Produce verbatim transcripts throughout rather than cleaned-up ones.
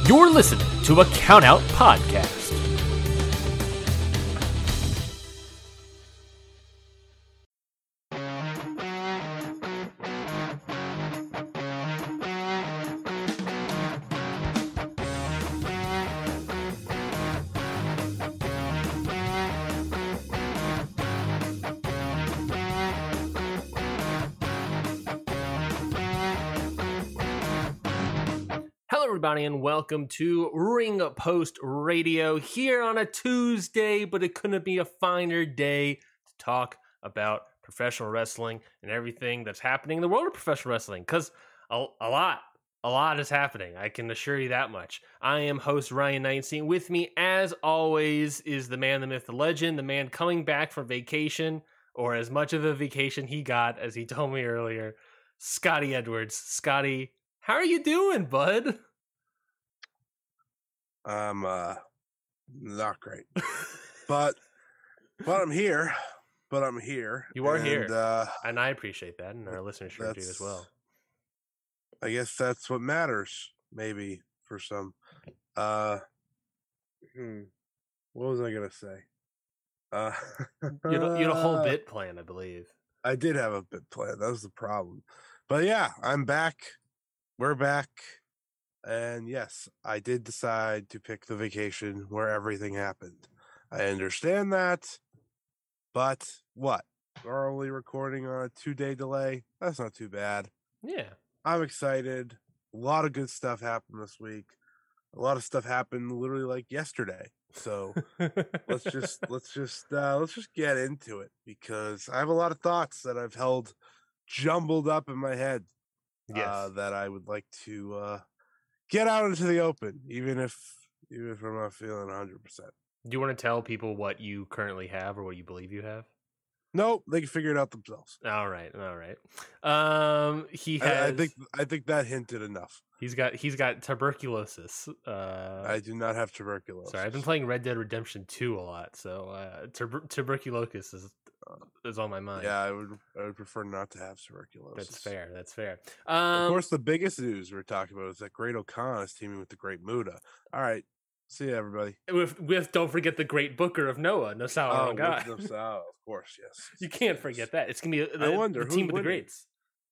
You're listening to a Countout Podcast. Everybody, and welcome to Ring Post Radio here on a Tuesday, but it couldn't be a finer day to talk about professional wrestling and everything that's happening in the world of professional wrestling, because a, a lot, a lot is happening. I can assure you that much. I am host Ryan Nineteen. With me, as always, is the man, the myth, the legend, the man coming back from vacation, or as much of a vacation he got, as he told me earlier, Scotty Edwards. Scotty, how are you doing, bud? I'm uh not great, but but I'm here. But I'm here. You are and, here, uh, and I appreciate that, and our listeners sure do as well. I guess that's what matters, maybe for some. Uh, hmm, what was I gonna say? Uh, you, had, you had a whole bit plan, I believe. I did have a bit plan. That was the problem. But yeah, I'm back. We're back. And yes, I did decide to pick the vacation where everything happened. I understand that, but what? We're only recording on a two-day delay. That's not too bad. Yeah. I'm excited. A lot of good stuff happened this week. A lot of stuff happened literally like yesterday. So let's just let's just uh, let's just get into it, because I have a lot of thoughts that I've held jumbled up in my head. Yes. Uh, that I would like to uh, get out into the open, even if even if I'm not feeling one hundred percent. Do you want to tell people what you currently have or what you believe you have? Nope, they can figure it out themselves. All right, all right. Um, he has. I, I think I think that hinted enough. He's got he's got tuberculosis. Uh, I do not have tuberculosis. Sorry, I've been playing Red Dead Redemption two a lot, so uh, tuber- tuberculosis is is on my mind. Yeah, I would I would prefer not to have tuberculosis. That's fair. That's fair. Um, of course, the biggest news we're talking about is that Great O'Khan is teaming with the Great Muta. All right, see you, everybody. With with don't forget the Great Booker of Noah, Nosawa oh, Rongai. Nosawa, of course, yes. You can't forget that. It's gonna be a, the, I wonder, the team who of the greats.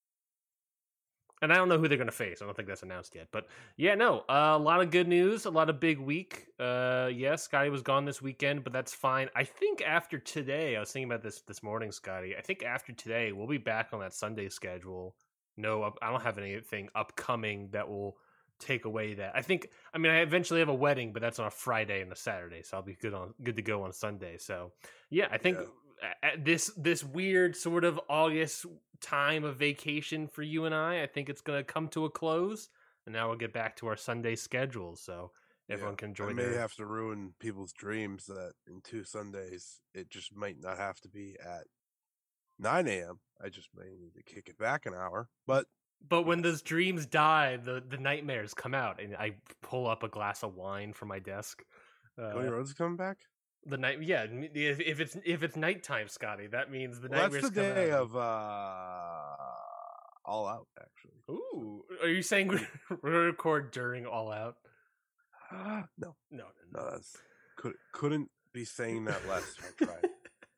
And I don't know who they're going to face. I don't think that's announced yet. But yeah, no, uh, a lot of good news, a lot of big week. Uh, yes, Scotty was gone this weekend, but that's fine. I think after today, I was thinking about this this morning, Scotty. I think after today, we'll be back on that Sunday schedule. No, I don't have anything upcoming that will take away that. I think, I mean, I eventually have a wedding, but that's on a Friday and a Saturday, so I'll be good on good to go on Sunday. So yeah, I think yeah. At this this weird sort of August time of vacation for you and I, I think it's going to come to a close, and now we'll get back to our Sunday schedule, so everyone yeah, can enjoy. I may their... have to ruin people's dreams that in two Sundays it just might not have to be at nine a.m. I just may need to kick it back an hour, but but when yes. those dreams die, the the nightmares come out, and I pull up a glass of wine from my desk. Uh, Cody Rhodes coming back. The night, yeah. If, if it's if it's nighttime, Scotty, that means the well, nightmares. That's the come day out. of uh, All Out, actually. Ooh, are you saying we record during All Out? no, no, no, no. That's could couldn't be saying that less if I tried.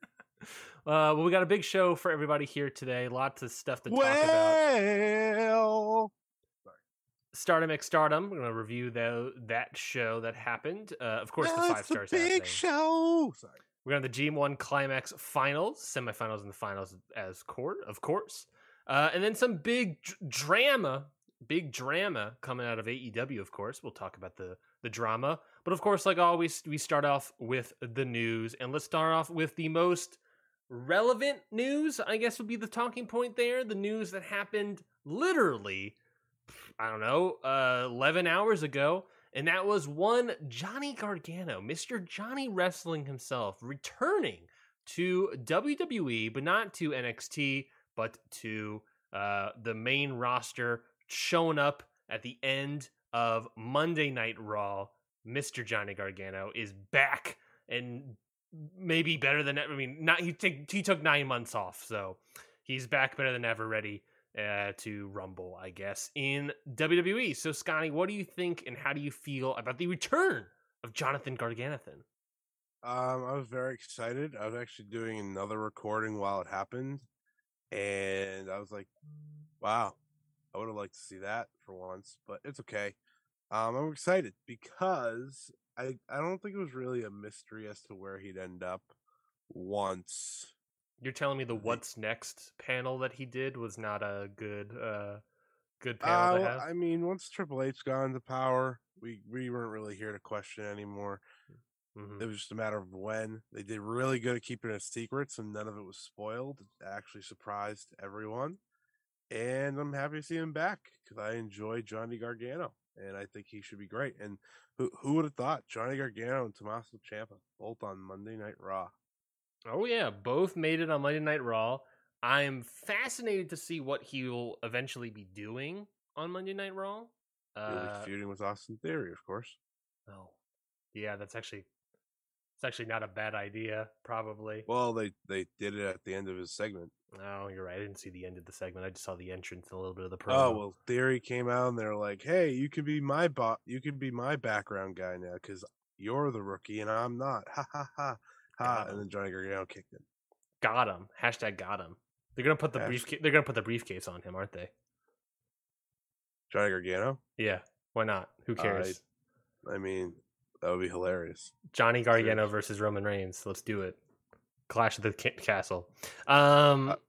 uh, well, we got a big show for everybody here today. Lots of stuff to well... talk about. Stardom X Stardom. We're going to review the, that show that happened. Uh, of course, well, the five stars big happening. show. Sorry. We're going to the G M one Climax Finals, semifinals, and the finals as court, of course. Uh, and then some big d- drama, big drama coming out of A E W, of course. We'll talk about the, the drama. But of course, like always, we start off with the news. And let's start off with the most relevant news, I guess would be the talking point there. The news that happened literally... I don't know, uh, eleven hours ago, and that was one Johnny Gargano, Mister Johnny Wrestling himself, returning to W W E, but not to N X T, but to uh, the main roster, showing up at the end of Monday Night Raw. Mister Johnny Gargano is back, and maybe better than, I mean, not he, t- he took nine months off, so he's back better than ever, ready uh, to Rumble, I guess, in W W E. So, Scotty, what do you think and how do you feel about the return of Jonathan Gargano? Um, I was very excited. I was actually doing another recording while it happened, and I was like, wow, I would have liked to see that for once, but it's okay. Um, I'm excited because I, I don't think it was really a mystery as to where he'd end up once. You're telling me the the- What's Next panel that he did was not a good uh good panel Uh, to well, have? I mean, once Triple H got into power, we, we weren't really here to question anymore. Mhm. It was just a matter of when. They did really good at keeping it secret, so none of it was spoiled. It actually surprised everyone. And I'm happy to see him back because I enjoy Johnny Gargano, and I think he should be great. And who who would have thought Johnny Gargano and Tommaso Ciampa both on Monday Night Raw? Oh yeah, both made it on Monday Night Raw. I am fascinated to see what he will eventually be doing on Monday Night Raw. He'll be Uh, feuding with Austin Theory, of course. oh, yeah, that's actually it's actually not a bad idea. Probably. Well, they they did it at the end of his segment. Oh, you're right. I didn't see the end of the segment. I just saw the entrance and a little bit of the promo. Oh well, Theory came out and they're like, "Hey, you can be my bot. You can be my background guy now because you're the rookie and I'm not." Ha ha ha ha! Got And him. then Johnny Gargano kicked him. Got him. Hashtag got him. They're gonna put the Hasht- briefcase. They're gonna put the briefcase on him, aren't they? Johnny Gargano. Yeah. Why not? Who cares? I mean, that would be hilarious. Johnny Gargano Seriously. versus Roman Reigns. Let's do it. Clash of the Ca- Castle. Um, Uh,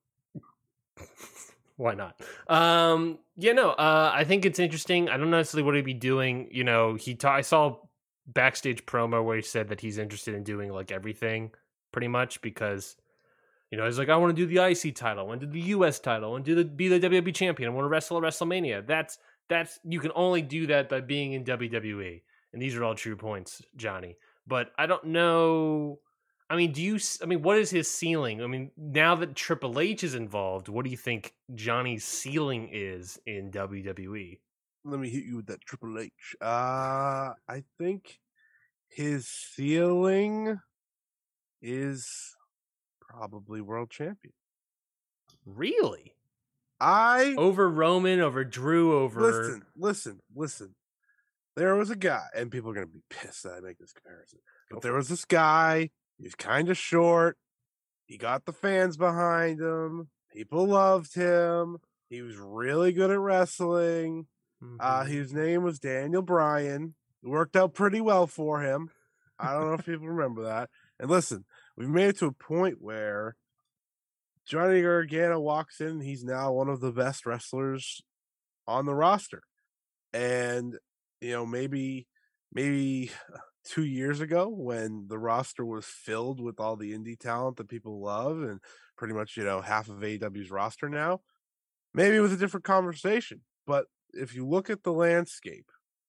why not? Um, yeah, no. Uh, I think it's interesting. I don't know necessarily what he'd be doing. You know, he. Ta- I saw backstage promo where he said that he's interested in doing like everything, pretty much because. You know, he's like, I want to do the I C title, I want to do the U S title, I want to do the be the W W E champion, I want to wrestle at WrestleMania. That's that's you can only do that by being in W W E, and these are all true points, Johnny. But I don't know. I mean, do you? I mean, what is his ceiling? I mean, now that Triple H is involved, what do you think Johnny's ceiling is in W W E? Let me hit you with that Triple H. Uh, I think his ceiling is probably world champion. Really? I Over Roman, over Drew, over listen, listen, listen. There was a guy, and people are gonna be pissed that I make this comparison. But there was this guy. He was kind of short. He got the fans behind him. People loved him. He was really good at wrestling. Mhm. Uh, his name was Daniel Bryan. It worked out pretty well for him. I don't know if people remember that. And listen, we've made it to a point where Johnny Gargano walks in. And he's now one of the best wrestlers on the roster. And, you know, maybe, maybe two years ago when the roster was filled with all the indie talent that people love and pretty much, you know, half of A E W's roster now, maybe it was a different conversation. But if you look at the landscape,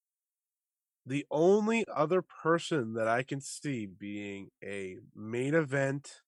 the only other person that I can see being a main event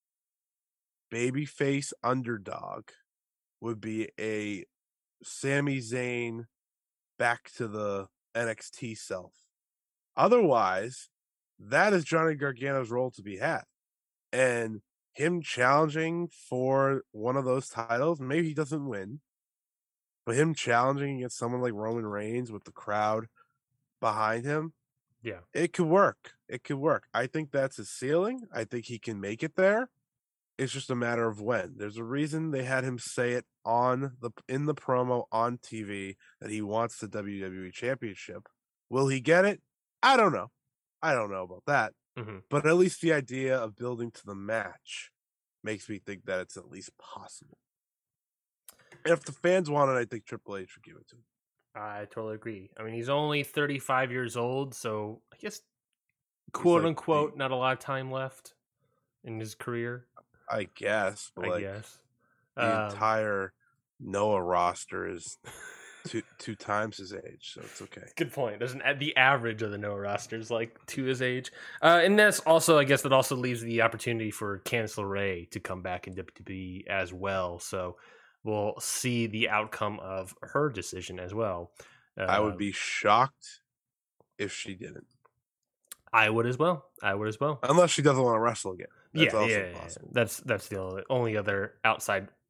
babyface underdog would be a Sami Zayn back to the N X T self. Otherwise, that is Johnny Gargano's role to be had. And him challenging for one of those titles, maybe he doesn't win, but him challenging against someone like Roman Reigns with the crowd behind him, yeah, it could work. It could work. I think that's his ceiling. I think he can make it there. It's just a matter of when. There's a reason they had him say it on the in the promo on T V that he wants the W W E Championship. Will he get it? I don't know. I don't know about that. Mhm. But at least the idea of building to the match makes me think that it's at least possible. And if the fans want it, I think Triple H would give it to him. I totally agree. I mean, he's only thirty-five years old, so I guess, quote like unquote, the- not a lot of time left in his career. I guess, but I like guess the Um, entire Noah roster is two two times his age, so it's okay. Good point. There's an the average of the Noah roster is like to his age, uh, and that's also, I guess, that also leaves the opportunity for Candice LeRae to come back in W W E as well. So we'll see the outcome of her decision as well. Uh, I would be shocked if she didn't, I would as well. I would as well. unless she doesn't want to wrestle again. That's yeah, also yeah, yeah, possible. That's that's the only, only other outside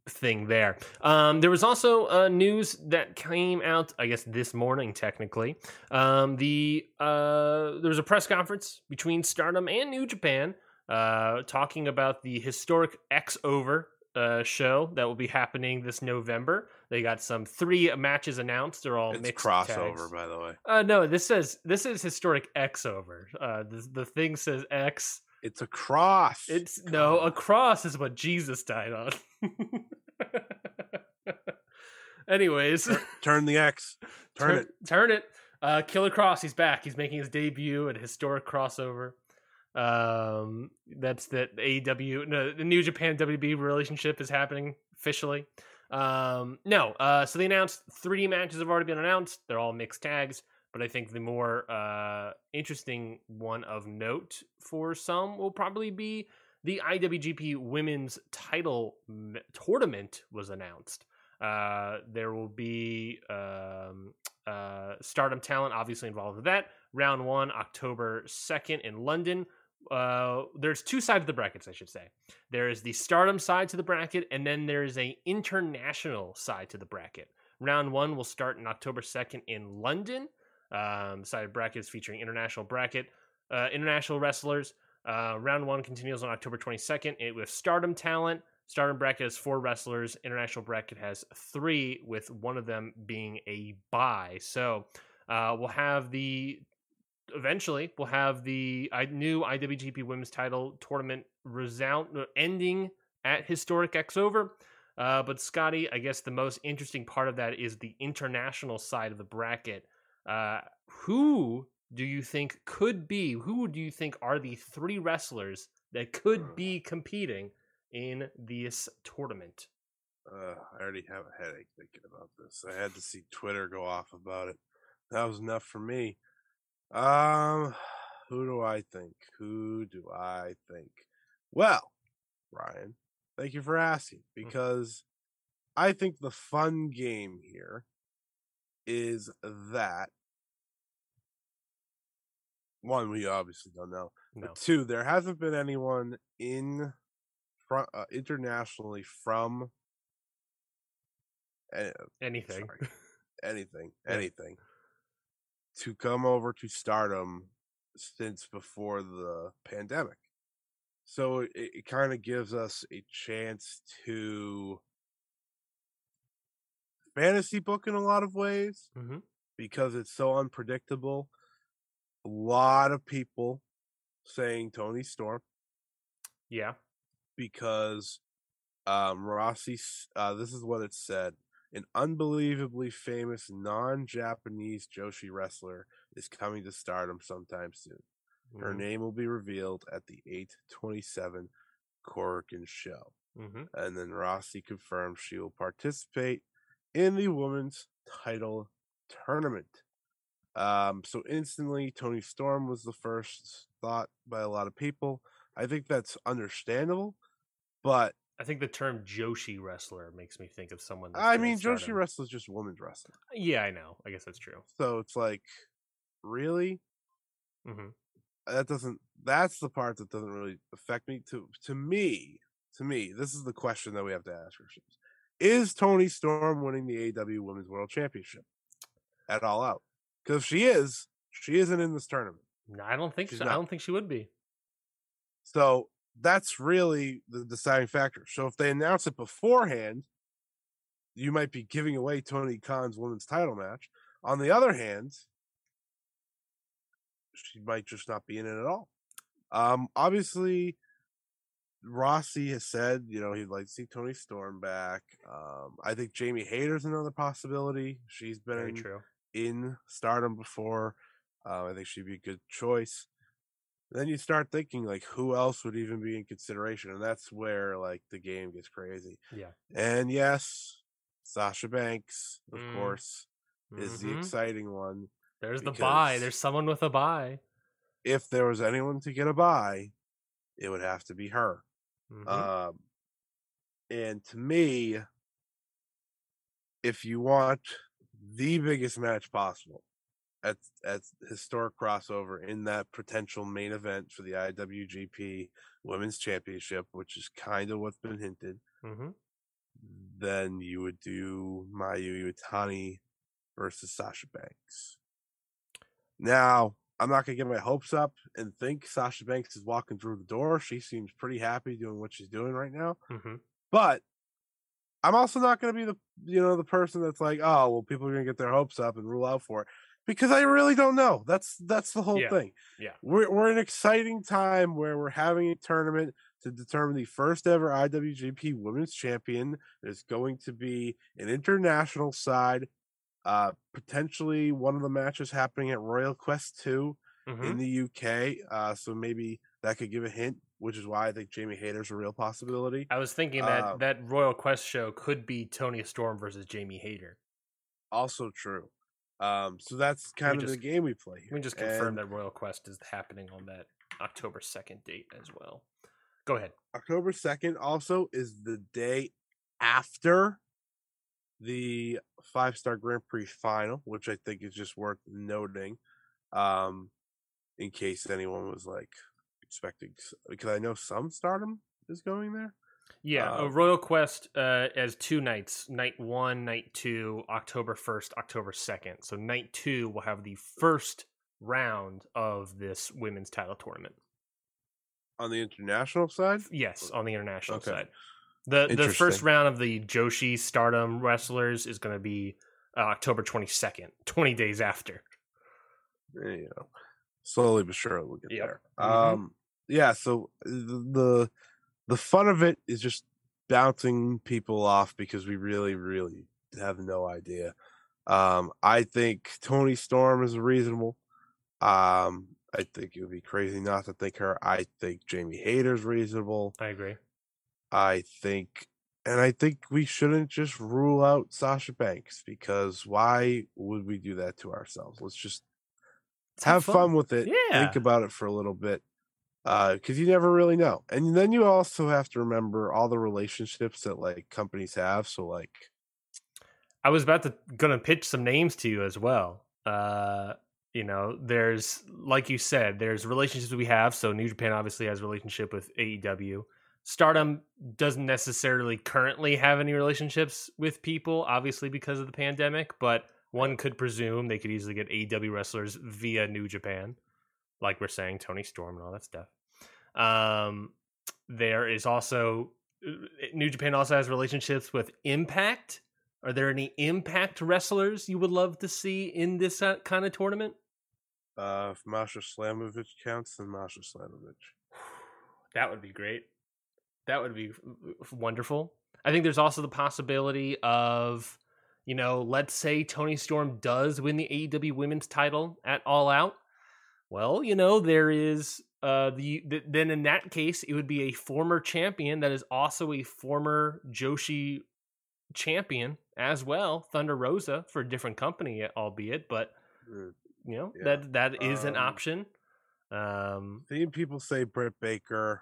thing there. Um, there was also uh, news that came out, I guess, this morning, technically. Um, the uh, there was a press conference between Stardom and New Japan uh, talking about the historic X Over uh, show that will be happening this November. They got some three matches announced. They're all it's mixed crossover, tags. by the way. Uh, no, this says this is historic X Over. Uh, the, the thing says X. It's a cross. It's God. No, a cross is what Jesus died on. Anyways, turn, turn the X. Turn, turn it. Turn it. Uh, Killer Kross, he's back. He's making his debut at a historic crossover. Um, that's that A E W, no, the New Japan W W E relationship is happening officially. Um, no, uh, so they announced three matches have already been announced. They're all mixed tags. But I think the more uh, interesting one of note for some will probably be the I W G P Women's Title m- Tournament was announced. Uh, there will be um, uh, Stardom talent obviously involved with that. Round one, October second in London. Uh, there's two sides of the brackets, I should say. There is the Stardom side to the bracket, and then there is a international side to the bracket. Round one will start on October second in London. Um, side brackets featuring international bracket, uh, international wrestlers. Uh, round one continues on October twenty-second it, with Stardom talent. Stardom bracket has four wrestlers. International bracket has three, with one of them being a bye. So uh, we'll have the eventually we'll have the uh, new I W G P Women's Title Tournament resound ending at historic X Over. Uh, but Scotty, I guess the most interesting part of that is the international side of the bracket. Uh, who do you think could be, who do you think are the three wrestlers that could be competing in this tournament? Uh, I already have a headache thinking about this. I had to see Twitter go off about it. That was enough for me. Um, who do I think? Who do I think? Well, Ryan, thank you for asking, because I think the fun game here is that one, we obviously don't know. No. But two, there hasn't been anyone in front uh, internationally from uh, anything, sorry, anything, yeah. anything to come over to Stardom since before the pandemic. So it, it kind of gives us a chance to fantasy book in a lot of ways, mm-hmm. because it's so unpredictable. A lot of people saying Toni Storm. Yeah. Because um, Rossi, uh, this is what it said. An unbelievably famous non-Japanese Joshi wrestler is coming to Stardom sometime soon. Mm-hmm. Her name will be revealed at the eight twenty-seven Korakuen show. Mm-hmm. And then Rossi confirms she will participate in the women's title tournament. Um, so instantly, Toni Storm was the first thought by a lot of people. I think that's understandable, but I think the term Joshi wrestler makes me think of someone. That's I mean, Joshi wrestler is just women's wrestling. Yeah, I know. I guess that's true. So it's like, really? Mm-hmm. That doesn't. That's the part that doesn't really affect me. To to me, to me, this is the question that we have to ask ourselves: is Toni Storm winning the A E W Women's World Championship at All Out? Because if she is, she isn't in this tournament. No, I don't think She's so. not. I don't think she would be. So that's really the deciding factor. So if they announce it beforehand, you might be giving away Tony Khan's women's title match. On the other hand, she might just not be in it at all. Um, obviously, Rossi has said, you know, he'd like to see Toni Storm back. Um, I think Jamie Hayter's another possibility. She's been Very in, true. in Stardom before. Uh, I think she'd be a good choice. Then you start thinking, like, who else would even be in consideration? And that's where, like, the game gets crazy. Yeah. And yes, Sasha Banks, of mm. course, is mm-hmm. the exciting one. There's the bye. There's someone with a bye. If there was anyone to get a bye, it would have to be her. Mm-hmm. Um, and to me, if you want the biggest match possible at at historic crossover in that potential main event for the I W G P Women's Championship, which is kind of what's been hinted, mm-hmm. then you would do Mayu Iwatani versus Sasha Banks. Now, I'm not going to get my hopes up and think Sasha Banks is walking through the door. She seems pretty happy doing what she's doing right now. Mm-hmm. But I'm also not going to be the, you know, the person that's like, oh, well, people are going to get their hopes up and rule out for it, because I really don't know. That's that's the whole yeah. thing. Yeah, we're we're in an exciting time where we're having a tournament to determine the first ever I W G P Women's Champion. There's going to be an international side. Uh, potentially one of the matches happening at Royal Quest two mm-hmm. in the U K. Uh, so maybe that could give a hint, which is why I think Jamie Hayter's a real possibility. I was thinking that uh, that Royal Quest show could be Toni Storm versus Jamie Hayter. Also true. Um, so that's kind of just, the game we play here. We just confirm and, that Royal Quest is happening on that October second date as well. Go ahead. October second also is the day after the five-star Grand Prix final, which I think is just worth noting, um, in case anyone was like expecting, because I know some Stardom is going there. Yeah, um, Royal Quest uh, as two nights, night one, night two, October first, October second. So night two will have the first round of this women's title tournament. On the international side? Yes, on the international okay. side. The the first round of the Joshi Stardom wrestlers is going to be uh, October twenty-second, twenty days after. There you go. Slowly but surely we'll get yep. there. Mm-hmm. Um, yeah, so the the fun of it is just bouncing people off because we really, really have no idea. Um, I think Toni Storm is reasonable. Um, I think it would be crazy not to think her. I think Jamie Hayter's reasonable. I agree. I think, and I think we shouldn't just rule out Sasha Banks, because why would we do that to ourselves? Let's just Let's have, have fun. fun with it. Yeah. Think about it for a little bit, because uh, you never really know. And then you also have to remember all the relationships that like companies have. So like, I was about to gonna pitch some names to you as well. Uh, you know, there's, like you said, there's relationships we have. So New Japan obviously has a relationship with A E W. Stardom doesn't necessarily currently have any relationships with people, obviously because of the pandemic, but one could presume they could easily get A E W wrestlers via New Japan, like we're saying, Toni Storm and all that stuff. Um, there is also, New Japan also has relationships with Impact. Are there any Impact wrestlers you would love to see in this kind of tournament? Uh, if Masha Slamovich counts, then Masha Slamovich. That would be great. That would be wonderful. I think there's also the possibility of, you know, let's say Toni Storm does win the A E W Women's title at All Out. Well, you know, there is uh, the, the then in that case, it would be a former champion that is also a former Joshi champion as well, Thunder Rosa, for a different company, albeit, but you know, yeah. that that is um, an option. Um, Seeing people say Britt Baker.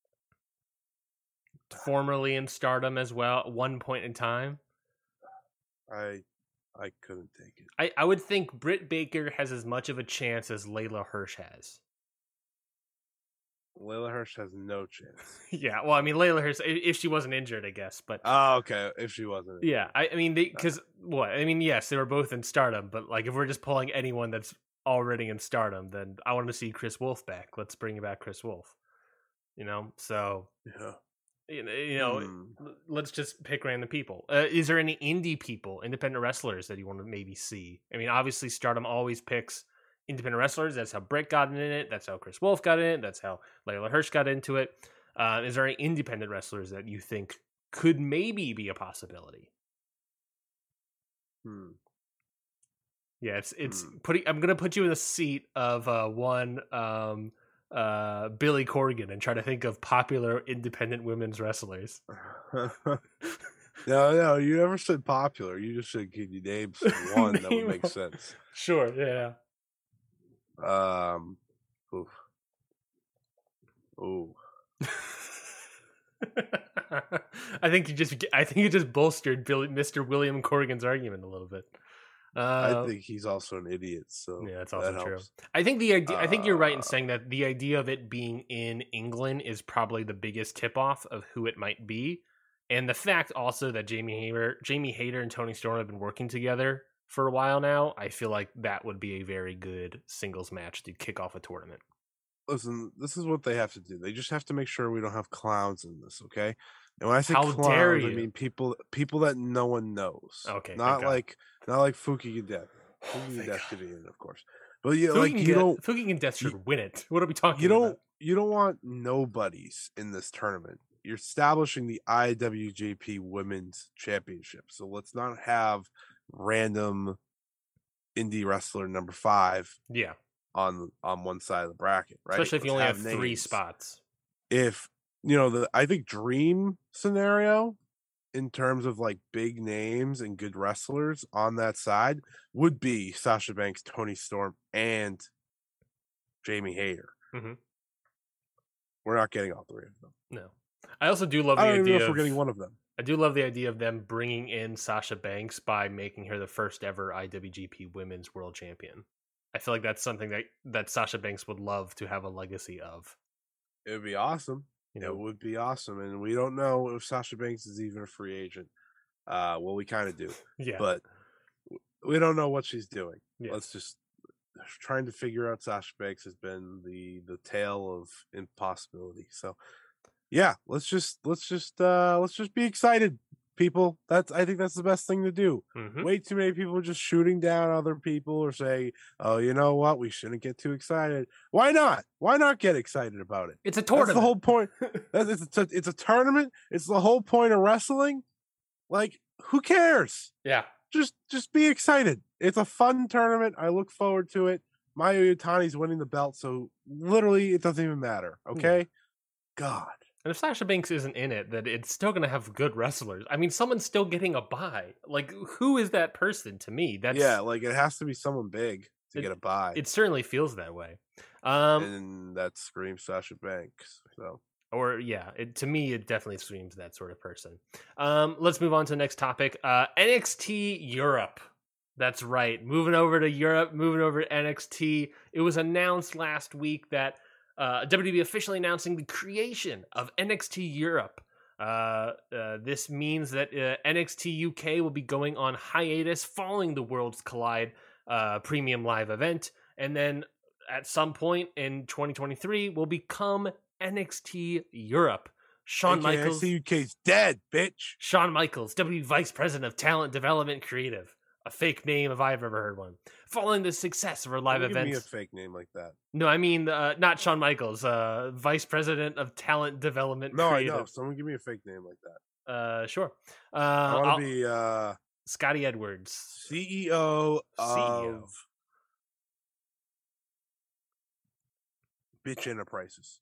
Formerly in Stardom as well at one point in time. I I couldn't take it. I, I would think Britt Baker has as much of a chance as Layla Hirsch has. Layla Hirsch has no chance. Yeah, well, I mean, Layla Hirsch, if she wasn't injured, I guess. But oh, okay, if she wasn't. Yeah, I, I mean, because what? I mean, yes, they were both in Stardom, but like, if we're just pulling anyone that's already in Stardom, then I want to see Chris Wolf back. Let's bring back Chris Wolf. You know, so yeah. You know, hmm. let's just pick random people. Uh, is there any indie people, independent wrestlers that you want to maybe see? I mean, obviously, Stardom always picks independent wrestlers. That's how Britt got in it. That's how Chris Wolf got in it. That's how Layla Hirsch got into it. Uh, is there any independent wrestlers that you think could maybe be a possibility? Hmm. Yeah, it's it's hmm. putting. I'm gonna put you in the seat of uh, one. Um, uh Billy Corgan and try to think of popular independent women's wrestlers. no, no, you never said popular. You just said, can you name one name that would make sense? Sure, yeah. Um, oof. Ooh. I think you just, I think you just bolstered Billy, Mister William Corgan's argument a little bit. Uh, I think he's also an idiot. So yeah, that's also that true. helps. I think the idea. Uh, I think you're right in Uh, saying that the idea of it being in England is probably the biggest tip off of who it might be. And the fact also that Jamie Hayter, Jamie Hayter and Toni Storm have been working together for a while now, I feel like that would be a very good singles match to kick off a tournament. Listen, this is what they have to do. They just have to make sure we don't have clowns in this, okay? And when I say How clowns, dare I you? mean people people that no one knows. Okay, Not thank God. like not like Fuki and Death. Oh, Fuki and thank Death God. could be in, of course. But yeah, Fuki like and you Get- don't Fuki and Death should you- win it. What are we talking you don't about? you don't want nobodies in this tournament. You're establishing the I W G P Women's Championship. So let's not have random indie wrestler number five Yeah, on on one side of the bracket, right? especially if you Let's only have, three names. spots. If you know the I think dream scenario in terms of like big names and good wrestlers on that side would be Sasha Banks, Toni Storm, and Jamie Hayter. Mhm. We're not getting all three of them. No, I also do love the I don't even idea know if of we're getting one of them. I do love the idea of them bringing in Sasha Banks by making her the first ever I W G P Women's World Champion. I feel like that's something that, that Sasha Banks would love to have a legacy of. It would be awesome. You It know, would be awesome, and we don't know if Sasha Banks is even a free agent. Uh, well, we kind of do, yeah, but w- we don't know what she's doing. yeah. Let's just trying to figure out Sasha Banks has been the the tale of impossibility. So, yeah, let's just let's just uh let's just be excited, people. That's I think that's the best thing to do. Mhm. Way too many people just shooting down other people or say, "Oh, you know what? We shouldn't get too excited." Why not? Why not get excited about it? It's a That's tournament. the whole point. That's, it's a it's a tournament. It's the whole point of wrestling. Like, who cares? yeah, Just just be excited. It's a fun tournament. I look forward to it. Mayu Iwatani's winning the belt, so literally it doesn't even matter. Okay, God. and if Sasha Banks isn't in it, then it's still going to have good wrestlers. I mean, someone's still getting a bye. Like, who is that person to me? That's Yeah, like it has to be someone big to It- get a bye, It certainly feels that way. Um, and that screams Sasha Banks. So or yeah, it, to me, it definitely screams that sort of person. Um, let's move on to the next topic. Uh, N X T Europe. That's right. Moving over to Europe, moving over to N X T. It was announced last week that uh, W W E officially announcing the creation of N X T Europe. Uh, uh, this means that uh, N X T U K will be going on hiatus following the Worlds Collide uh, premium live event, and then at some point in twenty twenty-three will become N X T Europe. Shawn Michaels, N X T U K's dead, bitch. Shawn Michaels, W W E Vice President of Talent Development Creative, a fake name if I've ever heard one. Following the success of our live Don't give me a events, fake name like that. no, I mean uh, not Shawn Michaels, uh, Vice President of Talent Development No, Creative. I know. Someone give me a fake name like that. Uh, sure. Uh, I want I'll- to be uh, Scotty Edwards. C E O C E O. of Bitch Enterprises.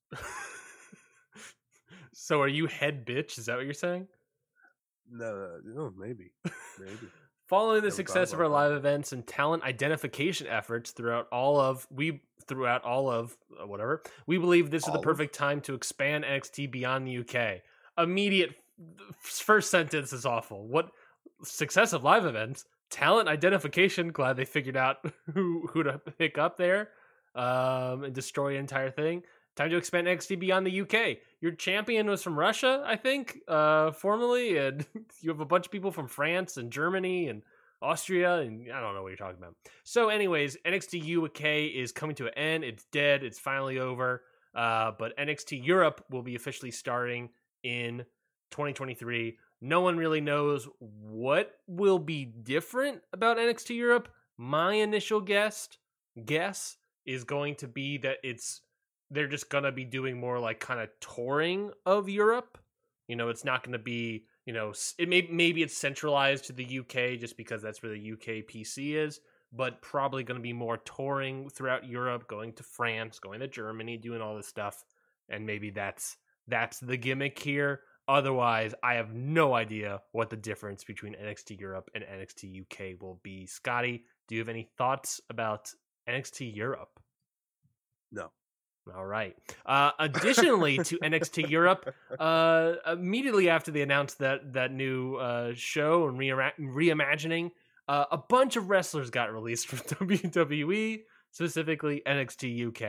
So are you head bitch? Is that what you're saying? No, no, no, maybe, maybe. Following the Never success thought of our about live events and talent identification efforts throughout all of we throughout all of uh, whatever, we believe this is All the of? perfect time to expand N X T beyond the U K. Immediate first sentence is awful. What success of live events, talent identification? Glad they figured out who who to pick up there, um, and destroy the entire thing. Time to expand N X T beyond the U K. Your champion was from Russia, I think, uh, formerly, and you have a bunch of people from France and Germany and Austria, and I don't know what you're talking about. So, anyways, N X T U K is coming to an end. It's dead. It's finally over. Uh, but N X T Europe will be officially starting in twenty twenty-three. No one really knows what will be different about N X T Europe. My initial guess guess is going to be that it's they're just gonna be doing more like kind of touring of Europe. You know, it's not gonna be, you know, it may maybe it's centralized to the U K just because that's where the U K P C is, but probably gonna be more touring throughout Europe, going to France, going to Germany, doing all this stuff, and maybe that's that's the gimmick here. Otherwise, I have no idea what the difference between N X T Europe and N X T U K will be. Scotty, do you have any thoughts about N X T Europe? No. All right. Uh, additionally to N X T Europe, uh, immediately after they announced that that new uh, show and reima- reimagining, uh, a bunch of wrestlers got released from W W E, specifically N X T U K.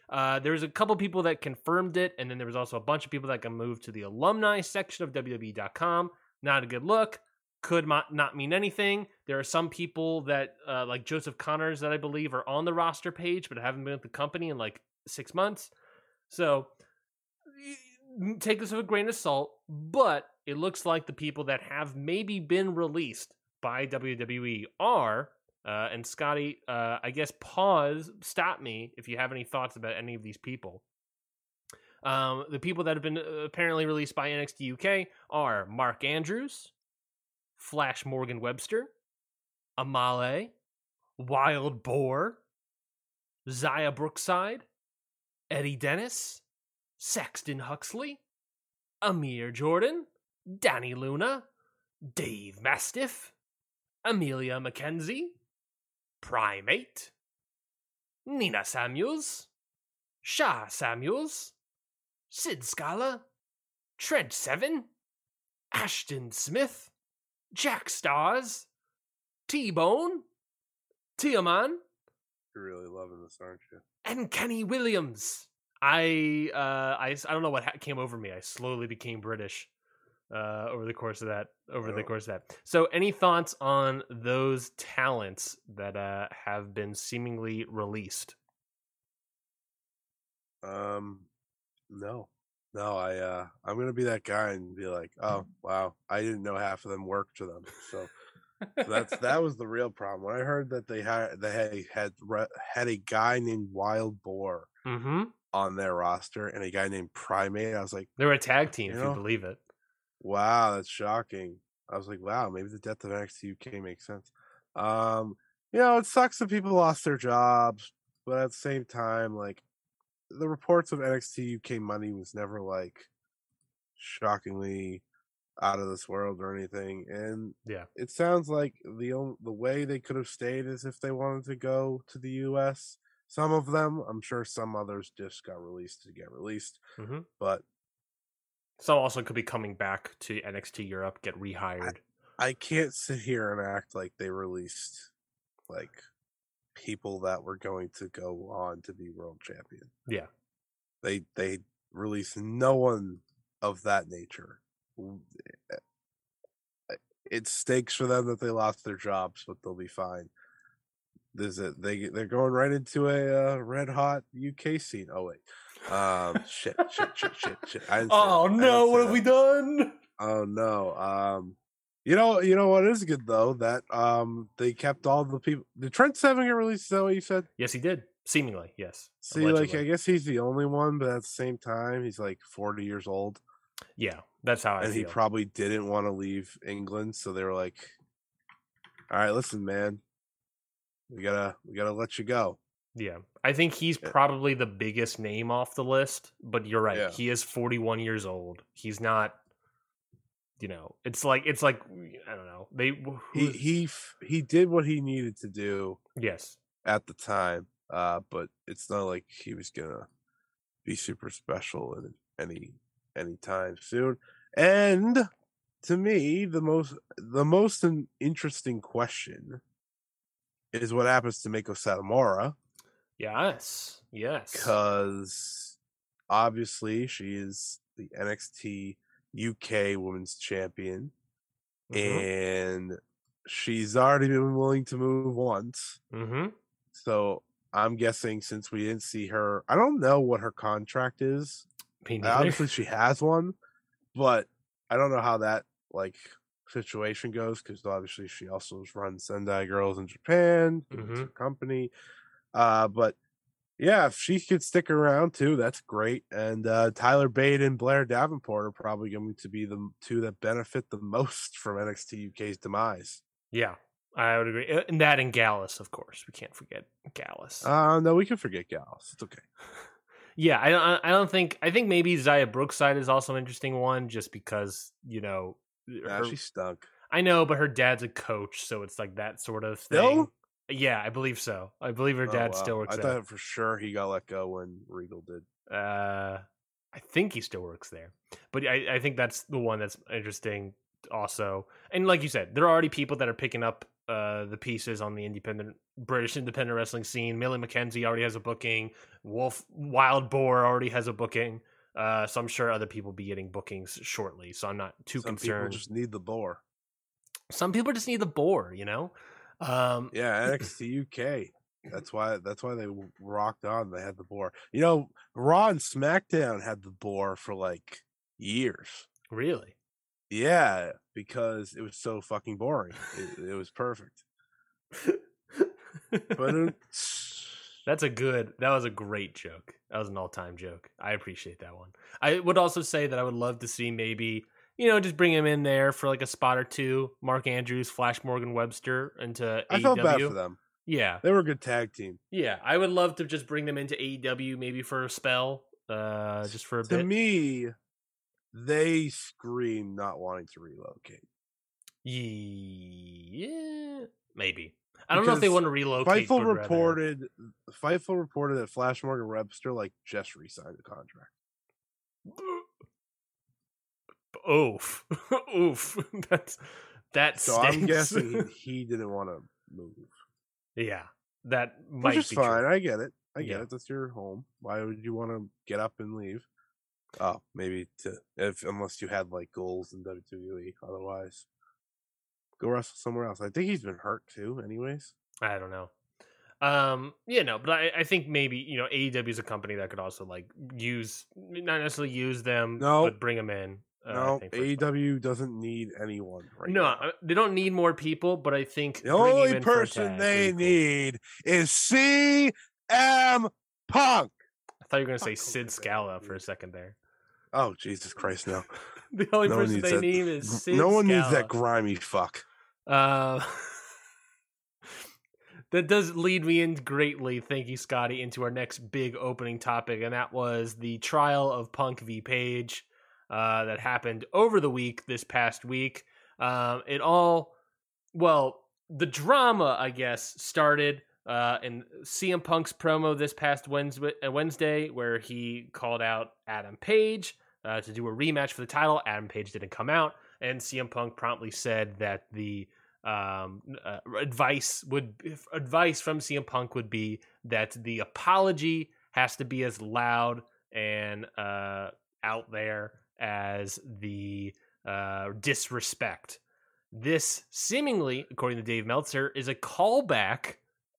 Uh, there was a couple people that confirmed it, and then there was also a bunch of people that can move to the alumni section of W W E dot com. Not a good look. Could not mean anything. There are some people that, uh, like Joseph Connors, that I believe are on the roster page, but haven't been with the company in like six months. So take this with a grain of salt, but it looks like the people that have maybe been released by W W E are, uh, and Scotty, uh, I guess pause, stop me if you have any thoughts about any of these people. Um, the people that have been apparently released by N X T U K are Mark Andrews, Flash Morgan Webster, Amale, Wild Boar, Zaya Brookside, Eddie Dennis, Saxton Huxley, Amir Jordan, Danny Luna, Dave Mastiff, Amelia McKenzie, Primate, Nina Samuels, Shah Samuels, Sid Scala, Trent Seven, Ashton Smith, Jack Stars, T-Bone, Tiaman. You're really loving this, aren't you? And Kenny Williams. I uh, I, I don't know what came over me. I slowly became British uh, over the course of that. Over oh. the course of that. So, any thoughts on those talents that uh, have been seemingly released? Um, no, no. I uh, I'm gonna be that guy and be like, oh wow, I didn't know half of them worked for them. So. So that's that was the real problem. When I heard that they had they had had, had a guy named Wild Boar mm-hmm. on their roster and a guy named Primate, I was like, they were a tag team, you if know, you believe it. Wow, that's shocking. I was like, wow, maybe the death of N X T U K makes sense. Um, you know, it sucks that people lost their jobs, but at the same time, like the reports of N X T U K money was never like shockingly out of this world or anything, and yeah, it sounds like the only, the way they could have stayed is if they wanted to go to the U S. Some of them, I'm sure, some others just got released to get released, mm-hmm. but some also could be coming back to N X T Europe, get rehired. I, I can't sit here and act like they released like people that were going to go on to be world champion. Yeah, they they released no one of that nature. It stinks for them that they lost their jobs, but they'll be fine. There's a, they they're going right into a uh, red hot U K scene. Oh wait, um, shit, shit, shit, shit, shit. Oh no, what have that. we done? Oh no, um, you know, you know what is good though that um they kept all the people. Did Trent Seven get released? Is that what you said? Yes, he did. Seemingly, yes. See, allegedly. Like I guess he's the only one, but at the same time, he's like forty years old. Yeah, that's how I and feel. he probably didn't want to leave England, so they were like, "All right, listen, man, we gotta we gotta let you go." Yeah, I think he's yeah. probably the biggest name off the list. But you're right; yeah. he is forty-one years old. He's not, you know, it's like it's like I don't know. They he he he did what he needed to do. Yes, at the time, uh, but it's not like he was gonna be super special in any. anytime soon. And to me, the most the most interesting question is what happens to Meiko Satomura. Yes, yes. Because obviously she is the N X T U K Women's Champion, mm-hmm. and she's already been willing to move once. Mm-hmm. So I'm guessing since we didn't see her, I don't know what her contract is. Obviously she has one, but I don't know how that like situation goes because obviously she also runs Sendai Girls in Japan, mm-hmm. it's her company. Uh, but yeah, if she could stick around too, that's great. And uh, Tyler Bate and Blair Davenport are probably going to be the two that benefit the most from N X T U K's demise. Yeah, I would agree. And that and Gallus, of course, we can't forget Gallus. Uh, no, we can forget Gallus. It's okay. Yeah, I don't. I don't think. I think maybe Zaya Brookside is also an interesting one, just because you know. Nah, her, she stunk. I know, but her dad's a coach, so it's like that sort of thing. Still? Yeah, I believe so. I believe her dad oh, wow. still works I there. I thought for sure he got let go when Regal did. Uh, I think he still works there, but I, I think that's the one that's interesting. Also, and like you said, there are already people that are picking up uh, the pieces on the independent British independent wrestling scene. Millie McKenzie already has a booking. Wolf Wild Boar already has a booking. Uh, so I'm sure other people will be getting bookings shortly. So I'm not too Some concerned. people just need the boar. Some people just need the boar, you know. Um, yeah, N X T U K. That's why. That's why they rocked on. They had the boar. You know, Raw and SmackDown had the boar for like years. Really? Yeah, because it was so fucking boring. It, it was perfect. But that's a good. That was a great joke. That was an all-time joke. I appreciate that one. I would also say that I would love to see maybe, you know, just bring him in there for like a spot or two. Mark Andrews, Flash Morgan Webster into I A E W. felt bad for them. Yeah, they were a good tag team. Yeah, I would love to just bring them into A E W maybe for a spell, uh, just for a to bit. To me, they scream not wanting to relocate. Yeah, maybe. I don't because know if they want to relocate. Fightful reported, rather... Fightful reported that Flash Morgan Webster like just re-signed the contract. Oof, oof. That's that. So stinks. I'm guessing he, he didn't want to move. Yeah, that might Which is be fine. true. I get it. I get yeah. it. That's your home. Why would you want to get up and leave? Oh, maybe to if unless you had like goals in W W E. Otherwise, go wrestle somewhere else. I think he's been hurt too. Anyways, I don't know. Um, yeah, no, but I, I think maybe you know A E W is a company that could also like use not necessarily use them, no, but bring them in. Uh, no, A E W doesn't need anyone right no, now. No, they don't need more people, but I think the only person they need cool. is C M Punk. I thought you were going to say Sid Scala for a second there. Oh, Jesus Christ, no. the only no person they that. need is Sid No one Scala. needs that grimy fuck. Uh, that does lead me in greatly, thank you, Scotty, into our next big opening topic, and that was the trial of Punk v. Page. Uh, that happened over the week, this past week. Um, it all, well, the drama, I guess, started uh, in C M Punk's promo this past Wednesday, where he called out Adam Page uh, to do a rematch for the title. Adam Page didn't come out, and C M Punk promptly said that the um, uh, advice would advice from C M Punk would be that the apology has to be as loud and uh, out there as the uh, disrespect. This seemingly, according to Dave Meltzer, is a callback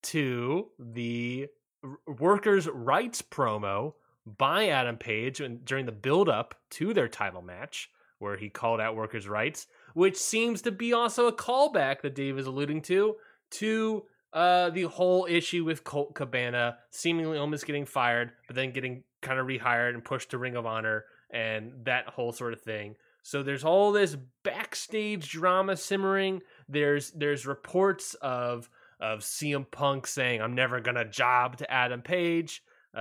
to the workers' rights promo by Adam Page during the build-up to their title match, where he called out workers' rights, which seems to be also a callback that Dave is alluding to, to uh, the whole issue with Colt Cabana seemingly almost getting fired, but then getting kind of rehired and pushed to Ring of Honor, and that whole sort of thing. So there's all this backstage drama simmering. There's there's reports of of C M Punk saying, "I'm never gonna job to Adam Page."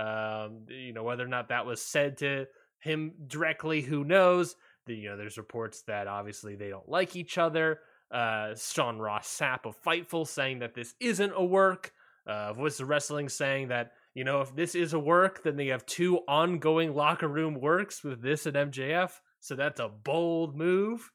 Um, you know, whether or not that was said to him directly, who knows? The, you know, there's reports that obviously they don't like each other. Uh, Sean Ross Sapp of Fightful saying that this isn't a work. Uh, Voice of Wrestling saying that, you know, if this is a work, then they have two ongoing locker room works with this and M J F. So that's a bold move.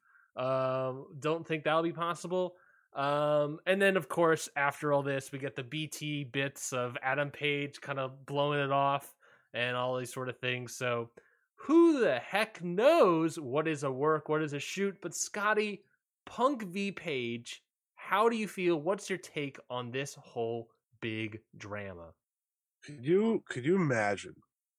Um, don't think that'll be possible. Um, and then, of course, after all this, we get the B T bits of Adam Page kind of blowing it off and all these sort of things. So who the heck knows what is a work, what is a shoot? But Scotty, Punk v. Page, how do you feel? What's your take on this whole big drama? Could you could you imagine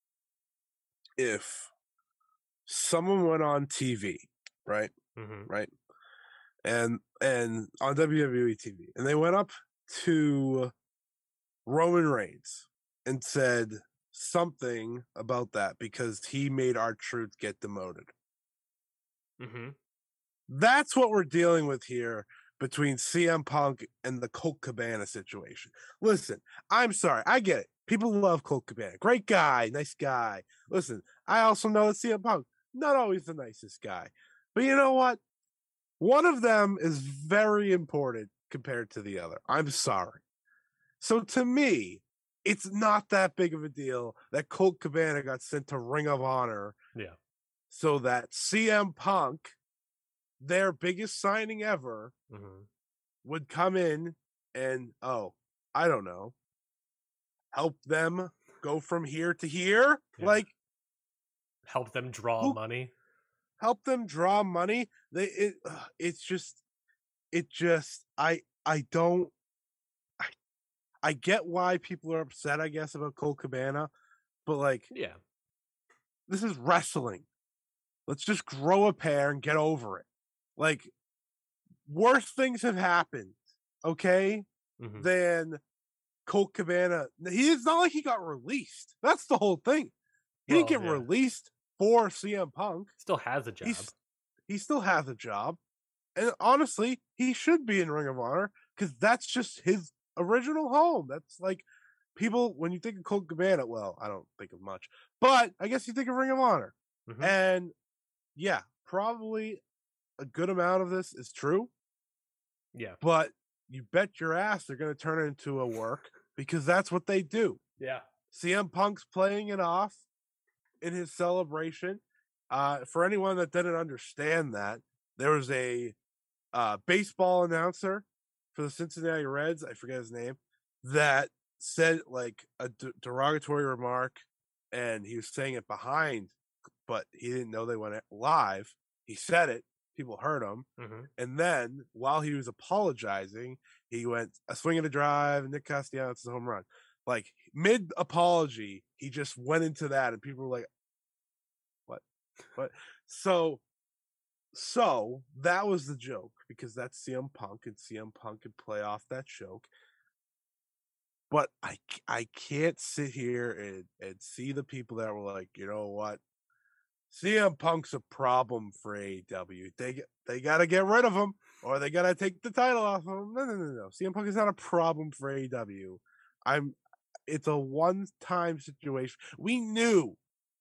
if someone went on T V, right, mm-hmm. right, and and on W W E T V, and they went up to Roman Reigns and said something about that because he made R-Truth get demoted. Mm-hmm. That's what we're dealing with here between C M Punk and the Colt Cabana situation. Listen, I'm sorry, I get it. People love Colt Cabana. Great guy, nice guy. Listen, I also know that C M Punk, not always the nicest guy. But you know what? One of them is very important compared to the other. I'm sorry. So to me, it's not that big of a deal that Colt Cabana got sent to Ring of Honor. Yeah. So that C M Punk, their biggest signing ever, mm-hmm. would come in and, oh, I don't know, help them go from here to here. Yeah. Like, help them draw who, money. help them draw money. They, it, uh, it's just, it just, I, I don't, I, I get why people are upset, I guess, about Colt Cabana, but like, Yeah. this is wrestling. Let's just grow a pair and get over it. Like, worse things have happened, okay, Mhm. than Colt Cabana. He is not like he got released. That's the whole thing. He Well, didn't get yeah. released for C M Punk. Still has a job. He's, he still has a job. And honestly, he should be in Ring of Honor because that's just his original home. That's like, people, when you think of Colt Cabana, well, I don't think of much, but I guess you think of Ring of Honor. Mhm. And yeah, probably a good amount of this is true. Yeah. But you bet your ass they're going to turn it into a work because that's what they do. Yeah. C M Punk's playing it off in his celebration. Uh, for anyone that didn't understand that, there was a uh, baseball announcer for the Cincinnati Reds, I forget his name, that said like a d- derogatory remark, and he was saying it behind, but he didn't know they went live. He said it. People heard him. Mm-hmm. And then while he was apologizing, he went a swing and a drive, Nick Castellanos' home run. Like mid apology, he just went into that, and people were like, what? What? So, so that was the joke because that's C M Punk, and C M Punk could play off that joke. But I, I can't sit here and, and see the people that were like, you know what? C M Punk's a problem for A E W. They they got to get rid of him, or they got to take the title off of him. No, no, no, no. C M Punk is not a problem for A E W. I'm. It's a one-time situation. We knew.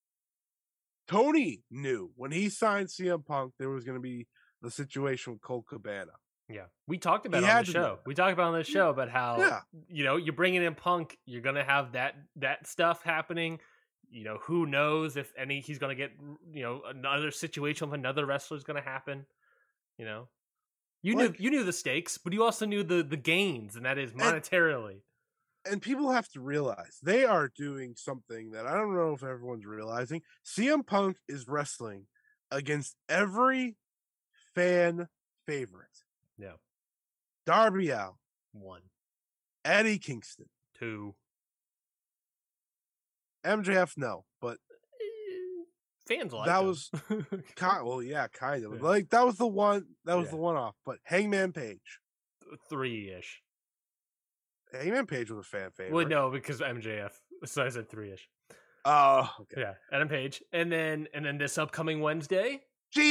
Tony knew when he signed C M Punk there was going to be the situation with Colt Cabana. Yeah, we talked about He it on had the to know show. that. We talked about it on the show about how Yeah. you know you're bringing in Punk, you're gonna have that that stuff happening. You know, who knows if any he's gonna get you know another situation with another wrestler's gonna happen. You know, you Like- knew you knew the stakes, but you also knew the the gains, and that is monetarily. And people have to realize they are doing something that I don't know if everyone's realizing. C M Punk is wrestling against every fan favorite. Yeah. Darby Allin, One, Eddie Kingston, two, M J F, no, but eh, fans like that him. was kind. Well, yeah, kind of Yeah. like that was the one. That was Yeah. the one off. But Hangman Page, three ish. Hangman Page was a fan favorite. Well, no, because M J F. So I said three ish. Oh, okay. Yeah, Adam Page, and then and then this upcoming Wednesday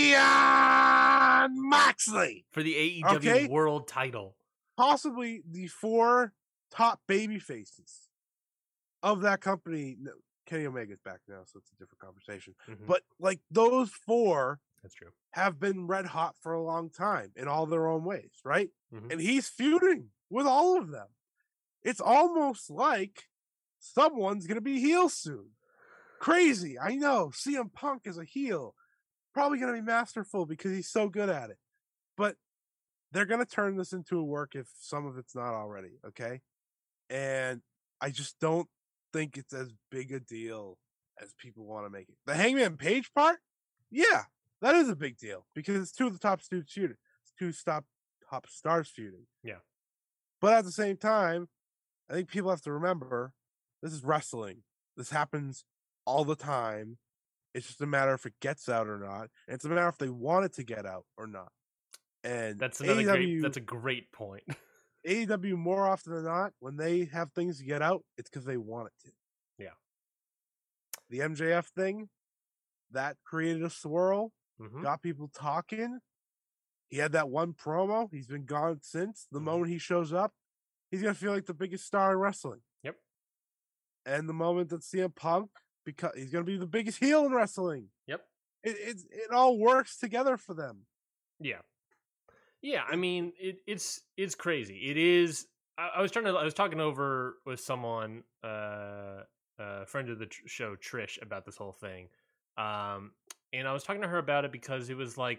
Jon Moxley, for the A E W Okay. World Title. possibly the four top baby faces of that company. No, Kenny Omega's back now, so it's a different conversation. Mhm. But like those four That's true. have been red hot for a long time in all their own ways, right? Mhm. And he's feuding with all of them. It's almost like someone's gonna be heel soon. Crazy, I know. C M Punk is a heel, probably gonna be masterful because he's so good at it. But they're gonna turn this into a work if some of it's not already, okay? And I just don't think it's as big a deal as people want to make it. The Hangman Page part, yeah, that is a big deal because it's two of the top dudes feuding. It's two top top stars feuding. Yeah. But at the same time, I think people have to remember this is wrestling. This happens all the time. It's just a matter if it gets out or not. And it's a matter if they want it to get out or not. And That's another A E W, great. That's a great point. A E W more often than not, when they have things to get out, it's because they want it to. Yeah. The M J F thing, that created a swirl, Mhm. got people talking. He had that one promo. He's been gone since. The Mhm. moment he shows up, he's gonna feel like the biggest star in wrestling. Yep. And the moment that C M Punk, because he's gonna be the biggest heel in wrestling. Yep. It it, it all works together for them. Yeah. Yeah, I mean it, it's it's crazy. It is. I, I was trying to. I was talking over with someone, uh, a friend of the tr- show, Trish, about this whole thing, um, and I was talking to her about it because it was like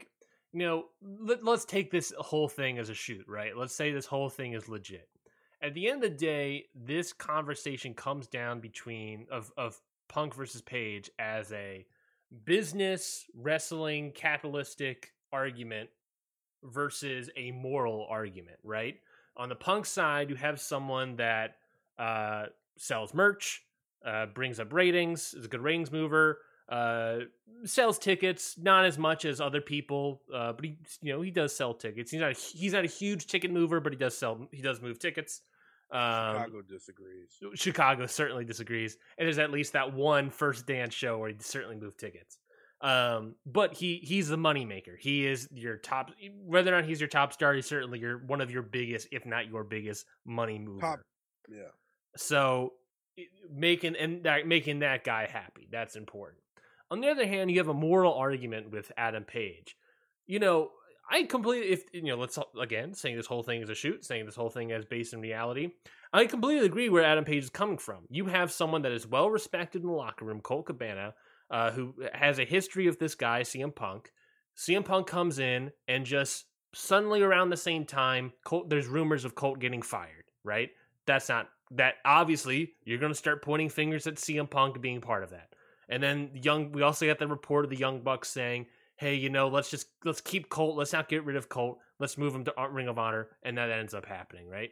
you know, let, let's take this whole thing as a shoot, right? Let's say this whole thing is legit. At the end of the day, this conversation comes down between of of Punk versus Page as a business wrestling capitalistic argument versus a moral argument, right? On the Punk side, you have someone that uh, sells merch, uh, brings up ratings, is a good ratings mover, uh, sells tickets, not as much as other people, uh, but he, you know, he does sell tickets. He's not a, he's not a huge ticket mover, but he does sell, he does move tickets. Um, Chicago disagrees. Chicago certainly disagrees, and there's at least that one First Dance show where he certainly moved tickets. Um, but he he's the moneymaker. He is your top, whether or not he's your top star, he's certainly your one of your biggest, if not your biggest, money mover. Top, yeah. So making and that making that guy happy, that's important. On the other hand, you have a moral argument with Adam Page. You know, I completely, if you know, let's again saying this whole thing is a shoot, saying this whole thing is based in reality. I completely agree where Adam Page is coming from. You have someone that is well respected in the locker room, Colt Cabana, uh, who has a history of this guy, C M Punk. C M Punk comes in and just suddenly around the same time, Colt, there's rumors of Colt getting fired, right? That's not, that obviously you're going to start pointing fingers at C M Punk being part of that. And then young, we also got the report of the Young Bucks saying, hey, you know, let's just, let's keep Colt. Let's not get rid of Colt. Let's move him to Ring of Honor. And that ends up happening, right?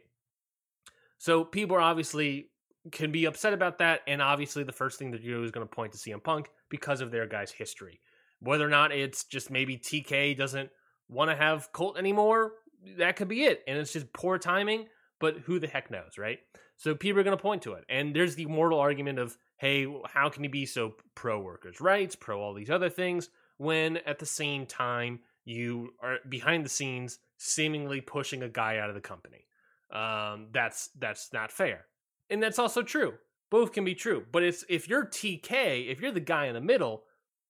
So people are obviously can be upset about that. And obviously the first thing that you do is going to point to C M Punk because of their guy's history. Whether or not it's just maybe T K doesn't want to have Colt anymore, that could be it. And it's just poor timing, but who the heck knows, right? So people are going to point to it. And there's the mortal argument of, hey, how can you be so pro workers' rights, pro all these other things, when at the same time you are behind the scenes seemingly pushing a guy out of the company? Um, that's that's not fair. And that's also true. Both can be true. But it's if you're T K, if you're the guy in the middle,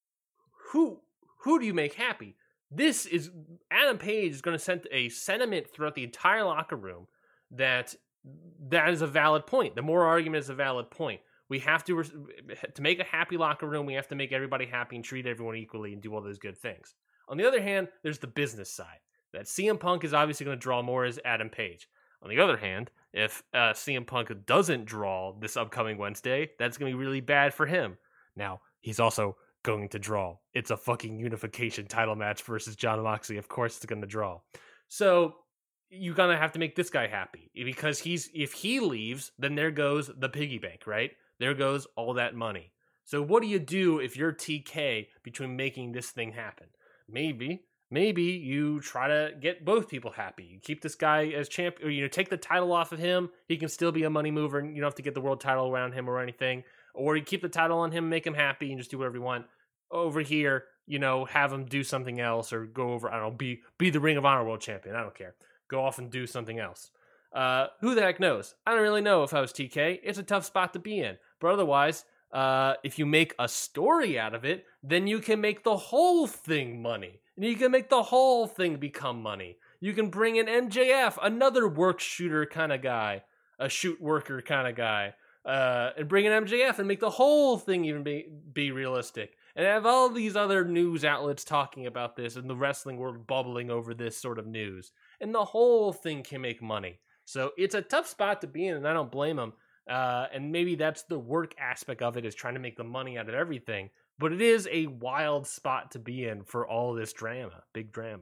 who who do you make happy? This is Adam Page is going to send a sentiment throughout the entire locker room that that is a valid point. The moral argument is a valid point. We have to, to make a happy locker room, we have to make everybody happy and treat everyone equally and do all those good things. On the other hand, there's the business side. That C M Punk is obviously going to draw more as Adam Page. On the other hand, if uh, C M Punk doesn't draw this upcoming Wednesday, that's going to be really bad for him. Now, he's also going to draw. It's a fucking unification title match versus Jon Moxley. Of course it's going to draw. So you're going to have to make this guy happy because he's if he leaves, then there goes the piggy bank, right? There goes all that money. So what do you do if you're T K between making this thing happen? Maybe, maybe you try to get both people happy. You keep this guy as champ, or you know, take the title off of him. He can still be a money mover, and you don't have to get the world title around him or anything. Or you keep the title on him, make him happy, and just do whatever you want. Over here, you know, have him do something else, or go over. I don't know, be be the Ring of Honor world champion. I don't care. Go off and do something else. Uh, who the heck knows? I don't really know if I was T K. It's a tough spot to be in. But otherwise, uh, if you make a story out of it, then you can make the whole thing money. And you can make the whole thing become money. You can bring in M J F, another work shooter kind of guy, a shoot worker kind of guy, uh, and bring in M J F and make the whole thing even be, be realistic. And have all these other news outlets talking about this and the wrestling world bubbling over this sort of news. And the whole thing can make money. So it's a tough spot to be in, and I don't blame them. Uh, and maybe that's the work aspect of it, is trying to make the money out of everything. But it is a wild spot to be in for all this drama, big drama.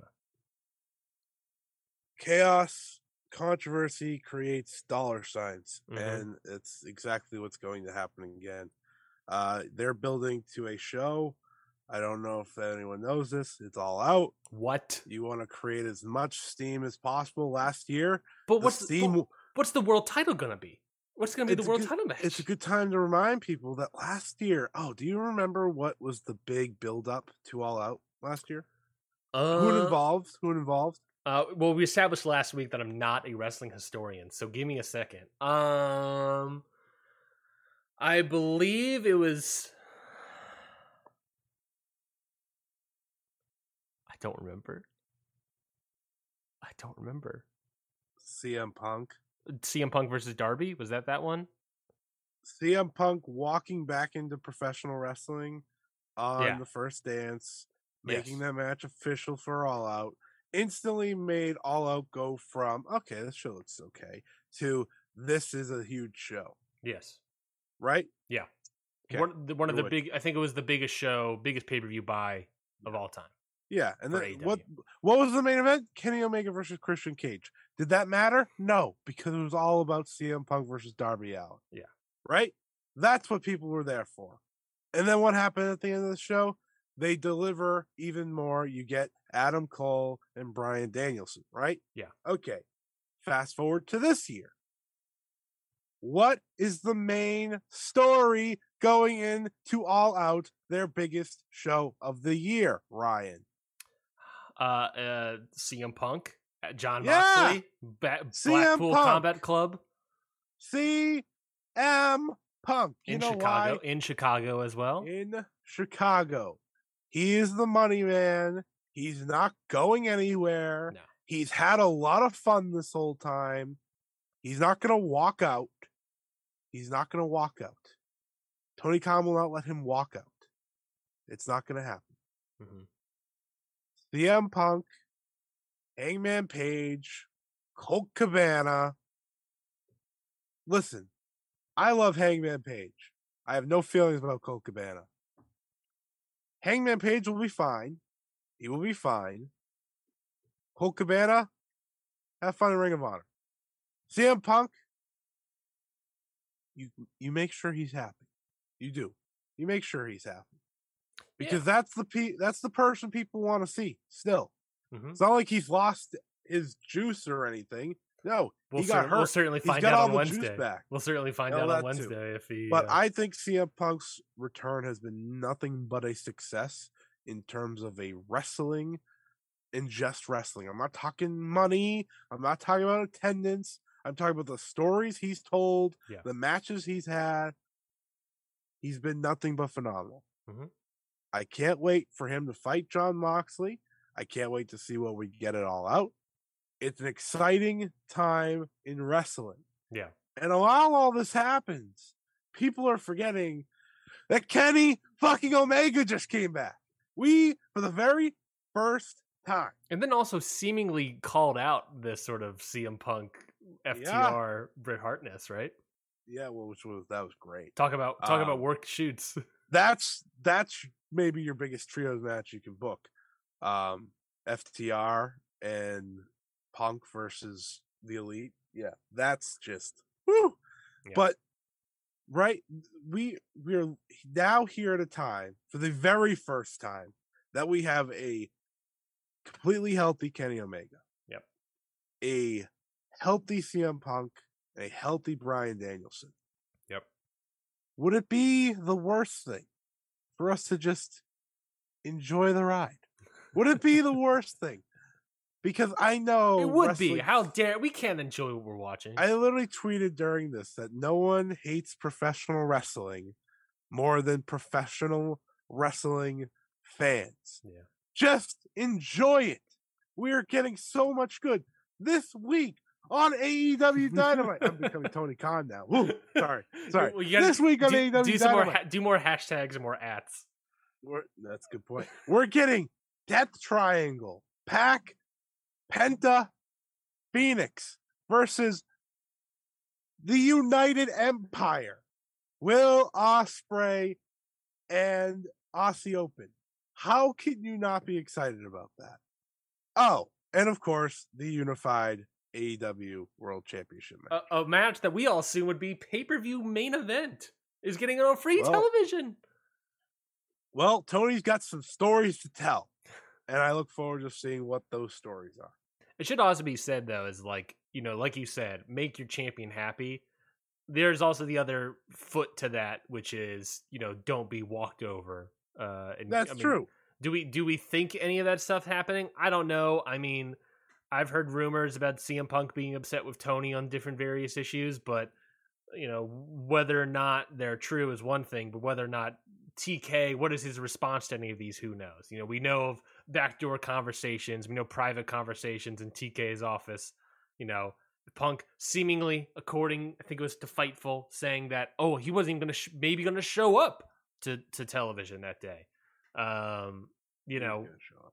Chaos, controversy creates dollar signs, Mm-hmm. and it's exactly what's going to happen again. Uh, they're building to a show. I don't know if anyone knows this. It's All Out. What? You want to create as much steam as possible. Last year, but the what's steam? The, what's the world title gonna be? What's gonna be the world good, title match? It's a good time to remind people that last year. Oh, do you remember what was the big build up to All Out last year? Uh, Who involved? Who involved? Uh, well, we established last week that I'm not a wrestling historian, so give me a second. Um, I believe it was. I don't remember. I don't remember. C M Punk. C M Punk versus Darby? Was that that one? C M Punk walking back into professional wrestling on Yeah. the First Dance making Yes. that match official for All Out, instantly made All Out go from, okay, this show looks okay, to this is a huge show. Yes. Right? Yeah. Okay. One, the, one of the Good. big, I think it was the biggest show, biggest pay per view buy of all time. Yeah, and for then A E W. what what was the main event? Kenny Omega versus Christian Cage. Did that matter? No, because it was all about C M Punk versus Darby Allin. Yeah. Right? That's what people were there for. And then what happened at the end of the show? They deliver even more. You get Adam Cole and Bryan Danielson, right? Yeah. Okay. Fast forward to this year. What is the main story going into All Out, their biggest show of the year, Ryan? Uh, uh C M Punk, John Yeah! Moxley, ba- C M Blackpool Punk. Combat Club C M Punk. You in know Chicago, why? in Chicago as well. In Chicago. He is the money man. He's not going anywhere. No. He's had a lot of fun this whole time. He's not going to walk out. He's not going to walk out. Tony Khan will not let him walk out. It's not going to happen. Mm-hmm. C M Punk, Hangman Page, Colt Cabana. Listen, I love Hangman Page. I have no feelings about Colt Cabana. Hangman Page will be fine. He will be fine. Colt Cabana, have fun in Ring of Honor. C M Punk, you you make sure he's happy. You do. You make sure he's happy. Because yeah. that's the pe- that's the person people want to see still. Mm-hmm. It's not like he's lost his juice or anything. No, we'll he got cer- hurt. We'll certainly find he's got out all on the Wednesday. Juice back. We'll certainly find no, out on Wednesday too. if he. But uh... I think C M Punk's return has been nothing but a success in terms of a wrestling and just wrestling. I'm not talking money. I'm not talking about attendance. I'm talking about the stories he's told, yeah. the matches he's had. He's been nothing but phenomenal. Mm-hmm. I can't wait for him to fight John Moxley. I can't wait to see what we get it all out. It's an exciting time in wrestling. Yeah. And while all this happens, people are forgetting that Kenny fucking Omega just came back. We, for the very first time. And then also seemingly called out this sort of C M Punk F T R yeah. Bret Hartness, right? Yeah, well, which was that was great. Talk about talk um, about work shoots. That's that's maybe your biggest trios match you can book. Um, F T R and Punk versus the Elite. Yeah, that's just woo. Yeah. But right, we we're now here at a time for the very first time that we have a completely healthy Kenny Omega. Yep. A healthy C M Punk and a healthy Bryan Danielson. Yep. Would it be the worst thing for us to just enjoy the ride? Would it be the worst thing? Because I know it would be. How dare we can't enjoy what we're watching. I literally tweeted during this that no one hates professional wrestling more than professional wrestling fans. Yeah. Just enjoy it. We're getting so much good this week on A E W Dynamite. I'm becoming Tony Khan now. Woo, sorry, sorry. Well, gotta, this week on do, A E W do some Dynamite. more ha- do more hashtags and more ats. We're, that's a good point. We're getting Death Triangle, Pac, Penta, Phoenix versus the United Empire, Will Ospreay and Aussie Open. How can you not be excited about that? Oh, and of course, the unified A E W World Championship match. A, a match that we all assume would be pay-per-view main event is getting on free well, television. Well, Tony's got some stories to tell, and I look forward to seeing what those stories are. It should also be said, though, is like, you know, like you said, make your champion happy. There's also the other foot to that, which is, you know, don't be walked over. Uh, and, That's I mean, true. Do we do we think any of that stuff happening? I don't know. I mean, I've heard rumors about C M Punk being upset with Tony on different various issues, but you know, whether or not they're true is one thing, but whether or not T K, what is his response to any of these? Who knows? You know, we know of backdoor conversations, we know private conversations in T K's office. You know, Punk seemingly, according, I think it was to Fightful, saying that, oh, he wasn't even going to, sh- maybe going to show up to, to television that day. Um, you know, He's gonna show up.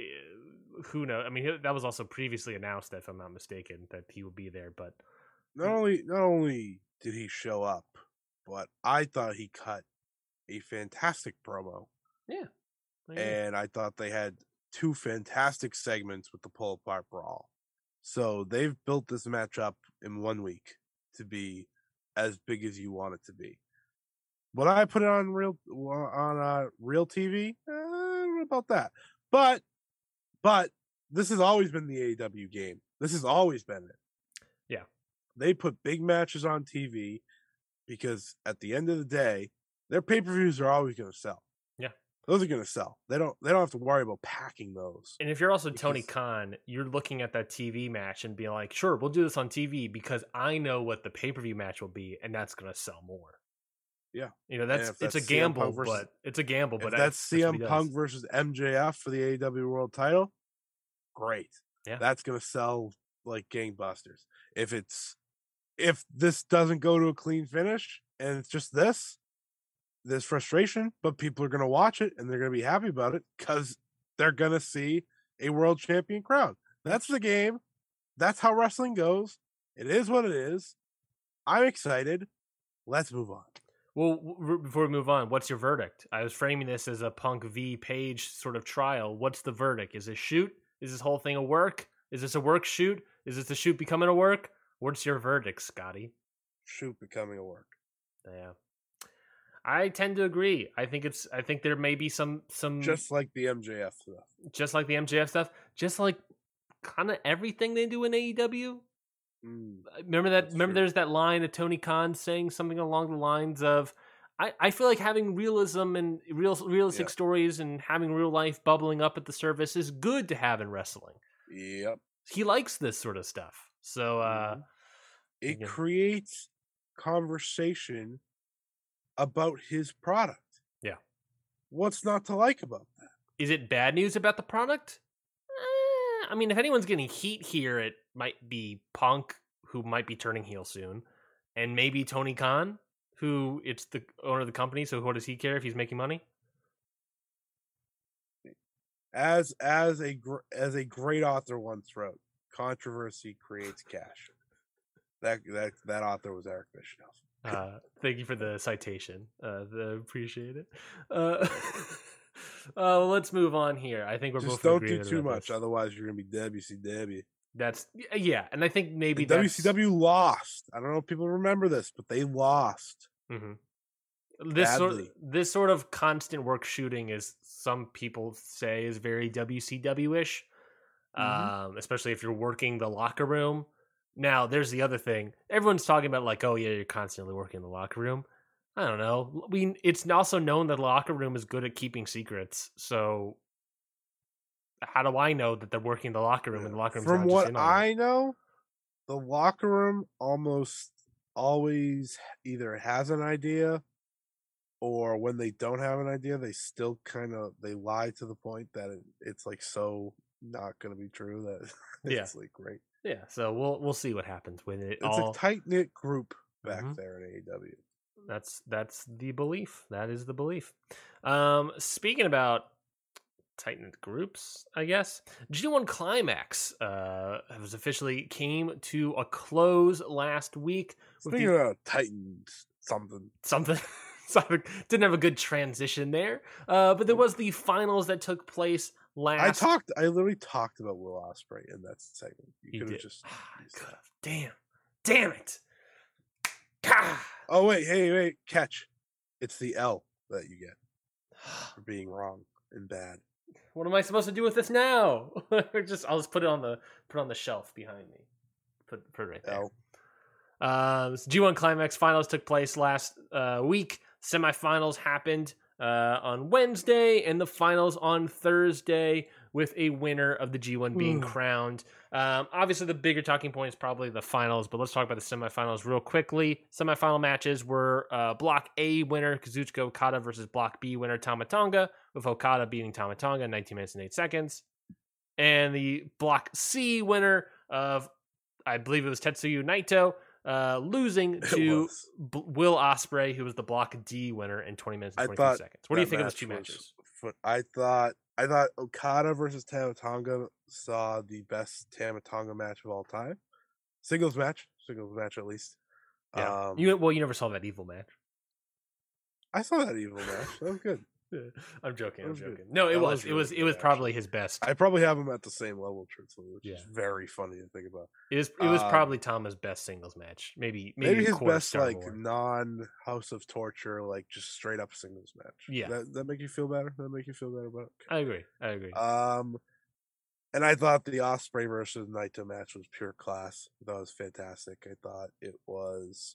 eh, who knows? I mean, that was also previously announced, if I'm not mistaken, that he would be there. But Not only not only did he show up, but I thought he cut a fantastic promo. yeah, I agree. And I thought they had two fantastic segments with the pull apart brawl. So they've built this match up in one week to be as big as you want it to be. Would I put it on real on uh, real T V? Uh, I don't know about that, but but this has always been the A E W game. This has always been it. Yeah, they put big matches on T V because at the end of the day, their pay per views are always going to sell. Yeah, those are going to sell. They don't. They don't have to worry about packing those. and if you're also because, Tony Khan, you're looking at that T V match and being like, "Sure, we'll do this on T V because I know what the pay per view match will be, and that's going to sell more." Yeah, you know that's, that's it's a gamble, versus, but it's a gamble. If but that's I, C M that's Punk versus M J F for the A E W World Title, great. Yeah, that's going to sell like gangbusters. If it's if this doesn't go to a clean finish and it's just this, there's frustration, but people are going to watch it and they're going to be happy about it because they're going to see a world champion crowd. That's the game. That's how wrestling goes. It is what it is. I'm excited. Let's move on. Well, w- before we move on, what's your verdict? I was framing this as a Punk v Page sort of trial. What's the verdict? Is this shoot? Is this whole thing a work? Is this a work shoot? Is this a shoot becoming a work? What's your verdict, Scotty? Shoot becoming a work. Yeah, I tend to agree. I think it's. I think there may be some some just like the M J F stuff, just like the M J F stuff, just like kind of everything they do in A E W. Mm, remember that? Remember, true. there's that line of Tony Khan saying something along the lines of, "I, I feel like having realism and real realistic yeah. stories and having real life bubbling up at the surface is good to have in wrestling." Yep, he likes this sort of stuff. So uh, it again. creates conversation about his product. Yeah, what's not to like about that? Is it bad news about the product? Eh, I mean, if anyone's getting heat here, it might be Punk, who might be turning heel soon, and maybe Tony Khan, who it's the owner of the company. So what does he care if he's making money? As as a as a great author once wrote, controversy creates cash. That that that author was Eric Bischoff. Uh, thank you for the citation. Uh, the, appreciate it. Uh, uh, let's move on here. I think we're just both don't do too much, this. Otherwise you're gonna be W C W. That's yeah, and I think maybe and W C W lost. I don't know if people remember this, but they lost. Mm-hmm. This sort of, this sort of constant work shooting is, some people say, is very W C W-ish, mm-hmm. um, especially if you're working the locker room. Now, there's the other thing. Everyone's talking about like, oh yeah, you're constantly working in the locker room. I don't know. We it's also known that the locker room is good at keeping secrets. So how do I know that they're working in the locker room? Yeah. And the locker room. From what I know, the locker room almost always either has an idea, or when they don't have an idea, they still kind of they lie to the point that it, it's like so not going to be true that it's yeah. like great. Yeah, so we'll we'll see what happens with it. It's all... a tight knit group back mm-hmm. there in A E W. That's that's the belief. That is the belief. Um, speaking about tight knit groups, I guess G one Climax uh was officially came to a close last week. Speaking the... of Titans, something something. Didn't have a good transition there, uh, but there was the finals that took place last. I talked. I literally talked about Will Ospreay in that segment. You, you could have just. Damn, damn it! Oh wait, hey, wait, catch! It's the L that you get for being wrong and bad. What am I supposed to do with this now? just, I'll just put it on the put it on the shelf behind me. Put put it right there. L. Um, so G one Climax finals took place last uh, week. Semifinals happened uh, on Wednesday, and the finals on Thursday, with a winner of the G one being mm. crowned. Um, obviously, the bigger talking point is probably the finals, but let's talk about the semifinals real quickly. Semifinal matches were uh, Block A winner Kazuchika Okada versus Block B winner Tama Tonga, with Okada beating Tama Tonga in nineteen minutes and eight seconds. And the Block C winner of, I believe it was Tetsuya Naito, Uh, losing to B- Will Ospreay, who was the Block D winner in twenty minutes and twenty-three seconds. What do you think of those two matches? But I thought I thought Okada versus Tama Tonga saw the best Tama Tonga match of all time. Singles match, singles match at least. Yeah. Um, you well, you never saw that evil match. I saw that evil match. That was good. I'm joking. I'm joking. Good. No, it that was. was It really was. good, It was probably actually. his best. I probably have him at the same level, truthfully, which Yeah. is very funny to think about. It was. It was um, probably Tama's best singles match. Maybe. Maybe, Maybe his Core best Star like Wars. non House of Torture, like just straight up singles match. Yeah. That that make you feel better? That make you feel better about it? I agree. I agree. Um, and I thought the Ospreay versus Naito match was pure class. That was fantastic. I thought it was,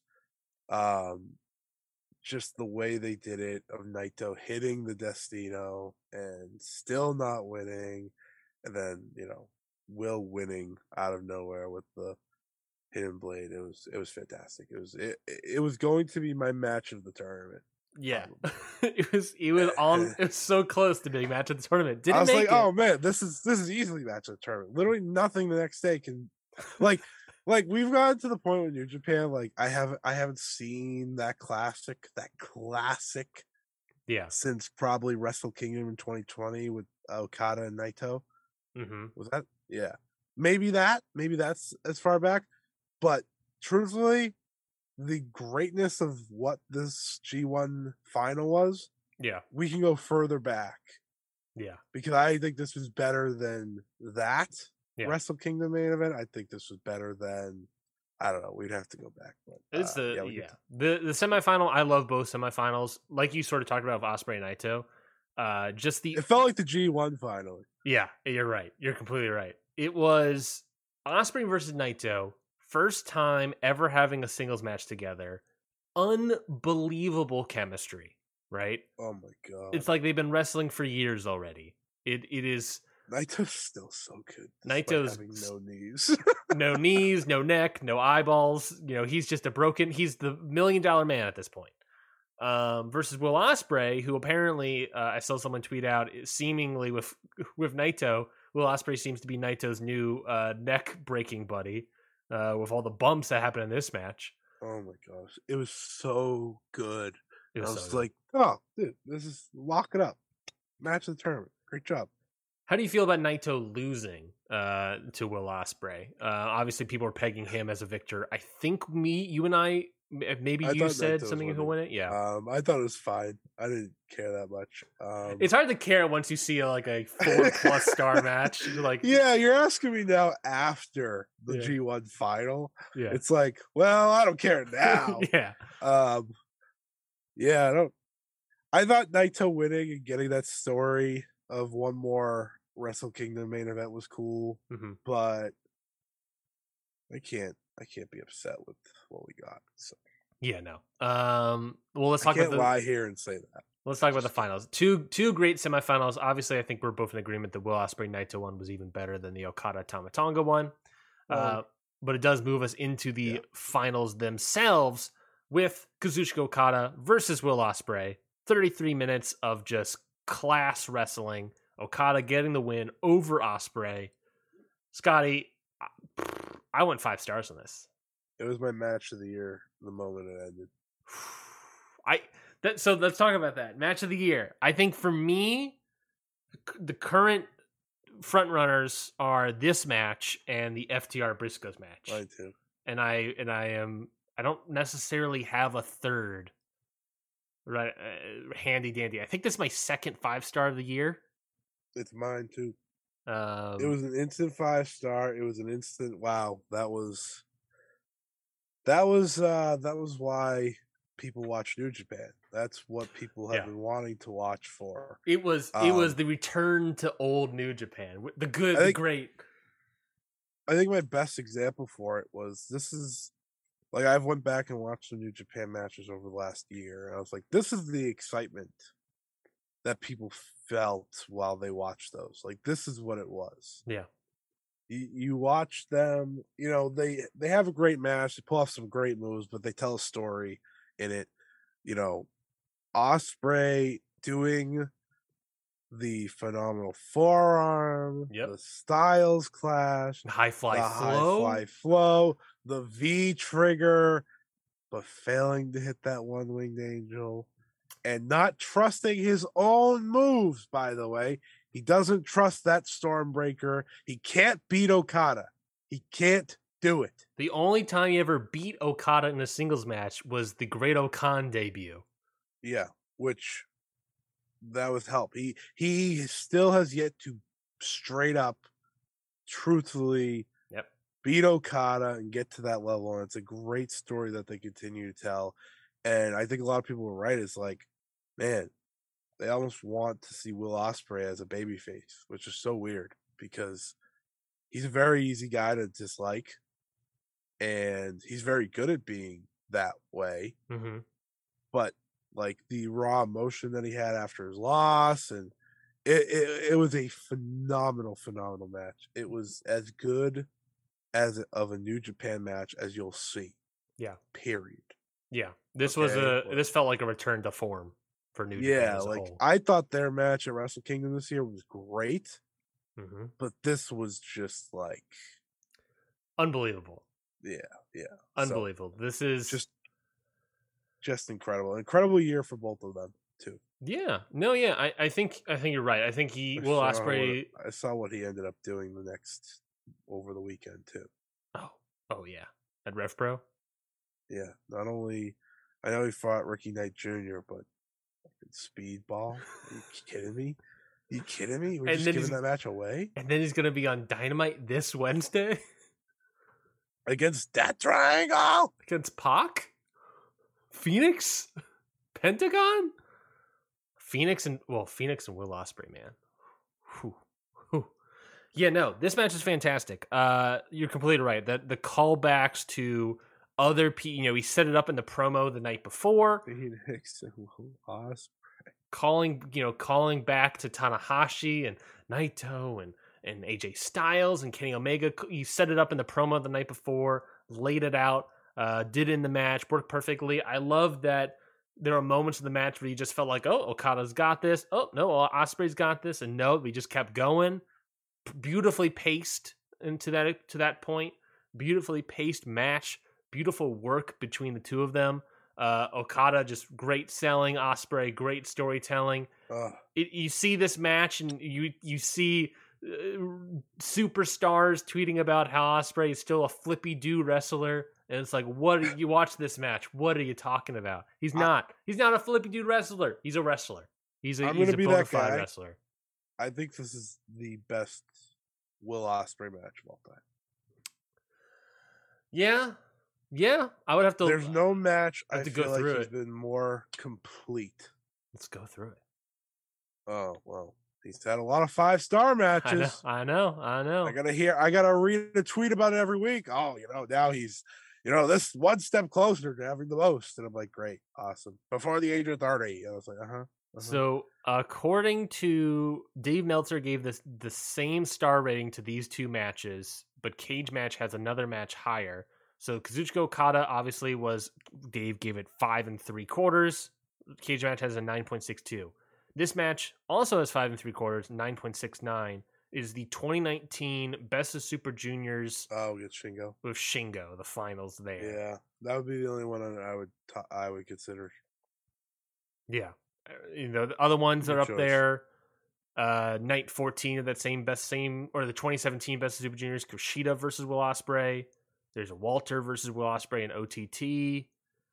um, just the way they did it of Naito hitting the Destino and still not winning, and then you know Will winning out of nowhere with the hidden blade. It was it was fantastic. It was it it was going to be my match of the tournament. Yeah, it was. It was on. It was so close to being match of the tournament. Didn't I was make like, it. oh man, this is this is easily match of the tournament. Literally nothing the next day can, like, like we've gotten to the point with New Japan. Like I haven't I haven't seen that classic that classic, yeah, since probably Wrestle Kingdom in twenty twenty with Okada and Naito. Mm-hmm. Was that? Yeah, maybe that. Maybe that's as far back. But truthfully, the greatness of what this G one final was, yeah, we can go further back. Yeah, because I think this was better than that yeah. Wrestle Kingdom main event. I think this was better than, I don't know. We'd have to go back. But, it's uh, the yeah, yeah, yeah. the the semifinal. I love both semifinals. Like you sort of talked about with Ospreay and Naito. Uh, just the It felt like the G one finally. Yeah, you're right. You're completely right. It was Ospreay versus Naito. First time ever having a singles match together. Unbelievable chemistry, right? Oh my god! It's like they've been wrestling for years already. It it is. Naito's still so good. Naito's having no knees, no knees, no neck, no eyeballs. You know, he's just a broken. He's the million dollar man at this point. Um, versus Will Ospreay, who apparently uh, I saw someone tweet out, seemingly with with Naito, Will Ospreay seems to be Naito's new uh, neck breaking buddy. Uh, with all the bumps that happened in this match. Oh my gosh, it was so good. It was I was so good. like, oh, dude, this is lock it up. Match of the tournament. Great job. How do you feel about Naito losing uh, to Will Ospreay? Uh, obviously, people are pegging him as a victor. I think me, you and I, maybe I you thought said Naito something was who win it. Yeah, Um, I thought it was fine. I didn't care that much. Um, it's hard to care once you see like a four plus star match. You're like, yeah, you're asking me now after the Yeah. G one final. yeah, It's like, well, I don't care now. yeah, um, yeah, I don't. I thought Naito winning and getting that story of one more Wrestle Kingdom main event was cool, hmm but I can't. I can't be upset with what we got. So yeah. No. Um. Well, let's I talk can't about the. lie here and say that. Let's talk about the finals. Two two great semifinals. Obviously, I think we're both in agreement that Will Ospreay Naito one was even better than the Okada Tama Tonga one. Well, uh, but it does move us into the yeah. finals themselves with Kazuchika Okada versus Will Ospreay. thirty-three minutes of just class wrestling. Okada getting the win over Ospreay. Scotty, I went five stars on this. It was my match of the year the moment it ended. I that so let's talk about that match of the year. I think for me, the current front runners are this match and the F T R Briscoes match. Mine too. And I and I am I don't necessarily have a third right uh, handy dandy. I think this is my second five star of the year. It's mine too. Um, It was an instant five star. It was an instant wow. That was that was uh that was why people watch New Japan. That's what people have Yeah. been wanting to watch for. it was it was um, the return to old New Japan, the good, I the think- great. I think my best example for it was this is like I've went back and watched some New Japan matches over the last year, and I was like, this is the excitement that people felt while they watched those. Like this is what it was. Yeah, You, you watch them, you know, they they have a great match, they pull off some great moves, but they tell a story in it. You know, Ospreay doing the phenomenal forearm, Yep. the Styles Clash, high fly the flow. high fly flow, the V trigger, but failing to hit that one winged angel, and not trusting his own moves, by the way. He doesn't trust that Stormbreaker. He can't beat Okada. He can't do it. The only time he ever beat Okada in a singles match was the Great Okan debut. Yeah, which that was help. He he still has yet to straight up, truthfully yep. beat Okada and get to that level. And it's a great story that they continue to tell. And I think a lot of people were right. It's like, man, they almost want to see Will Ospreay as a babyface, which is so weird because he's a very easy guy to dislike, and he's very good at being that way. Mm-hmm. But like the raw emotion that he had after his loss, and it, it, it was a phenomenal, phenomenal match. It was as good as of a New Japan match as you'll see. Yeah. Period. Yeah. This okay, was a. but, this felt like a return to form for New Japan. Yeah, as a like whole. I thought their match at Wrestle Kingdom this year was great, mm-hmm. but this was just like unbelievable. Yeah, yeah, unbelievable. So, this is just just incredible. Incredible year for both of them too. Yeah, no, yeah, I, I think I think you're right. I think he I Will saw Ospreay. What, I saw what he ended up doing the next over the weekend too. Oh, oh yeah, at Rev Pro. Yeah, not only I know he fought Ricky Knight Junior, but Speedball. Are you kidding me? Are you kidding me? We're and just giving that match away. And then he's gonna be on Dynamite this Wednesday against Death Triangle against Pac, Phoenix, Pentagon, Phoenix, and well, Phoenix and Will Ospreay, man. Whew. Whew. Yeah, no, this match is fantastic. Uh, you're completely right. That the callbacks to other people, you know, he set it up in the promo the night before. Phoenix and Will Ospreay. Calling, you know, calling back to Tanahashi and Naito and, and A J Styles and Kenny Omega. You set it up in the promo the night before, laid it out, uh, did in the match, worked perfectly. I love that there are moments in the match where you just felt like, oh, Okada's got this. Oh, no, Ospreay's got this. And no, we just kept going. Beautifully paced into that, to that point. Beautifully paced match. Beautiful work between the two of them. Uh, Okada just great selling, Ospreay great storytelling. Uh, it, you see this match and you you see uh, superstars tweeting about how Ospreay is still a flippy do wrestler, and it's like, what? You watch this match? What are you talking about? He's not. I, he's not a flippy dude wrestler. He's a wrestler. He's a, I'm he's gonna a be bona that fide guy. wrestler. I think this is the best Will Ospreay match of all time. Yeah. Yeah, I would have to. There's no match I to feel go like through has it. been more complete. Let's go through it. Oh well, he's had a lot of five star matches. I know, I know, I know. I gotta hear. I gotta read a tweet about it every week. Oh, you know, now he's, you know, this one step closer to having the most. And I'm like, great, awesome. Before the age of thirty, I was like, uh huh. Uh-huh. So, according to Dave Meltzer, gave this the same star rating to these two matches, but Cage Match has another match higher. So Kazuchika Okada obviously was, Dave gave it five and three quarters. Cage Match has a nine point six two. This match also has five and three quarters, nine point six nine. It is the twenty nineteen Best of Super Juniors. Oh, get Shingo with Shingo, the finals there. Yeah, that would be the only one I would t- I would consider. Yeah, you know the other ones Good are up choice. there. Uh, night fourteen of that same best same or the twenty seventeen Best of Super Juniors, Kushida versus Will Ospreay. There's a Walter versus Will Ospreay and O T T.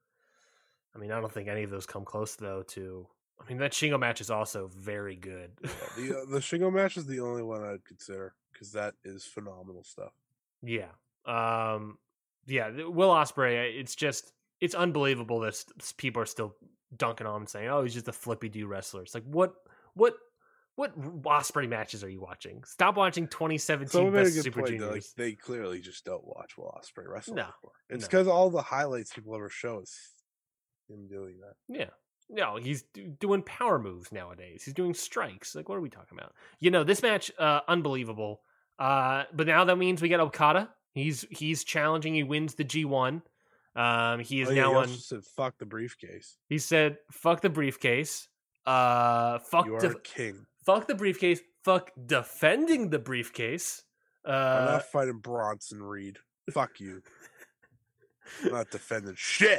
I mean, I don't think any of those come close, though, to... I mean, that Shingo match is also very good. Yeah, the uh, the Shingo match is the only one I'd consider, because that is phenomenal stuff. Yeah. Um, yeah, Will Ospreay, it's just... It's unbelievable that st- people are still dunking on him and saying, oh, he's just a flippy-do wrestler. It's like, what... what What Ospreay matches are you watching? Stop watching twenty seventeen Best Super point, Juniors. Like, they clearly just don't watch Will Ospreay wrestle no, before. It's no. because all the highlights people ever show is him doing that. Yeah. No, he's do- doing power moves nowadays. He's doing strikes. Like, what are we talking about? You know, this match, uh, unbelievable. Uh, but now that means we get Okada. He's he's challenging. He wins the G one. Um, he is oh, yeah, now he on. Also said, "Fuck the briefcase." He said, "Fuck the briefcase." Uh, fuck. You are def- king. Fuck the briefcase. Fuck defending the briefcase. Uh, I'm not fighting Bronson Reed. Fuck you. I'm not defending shit.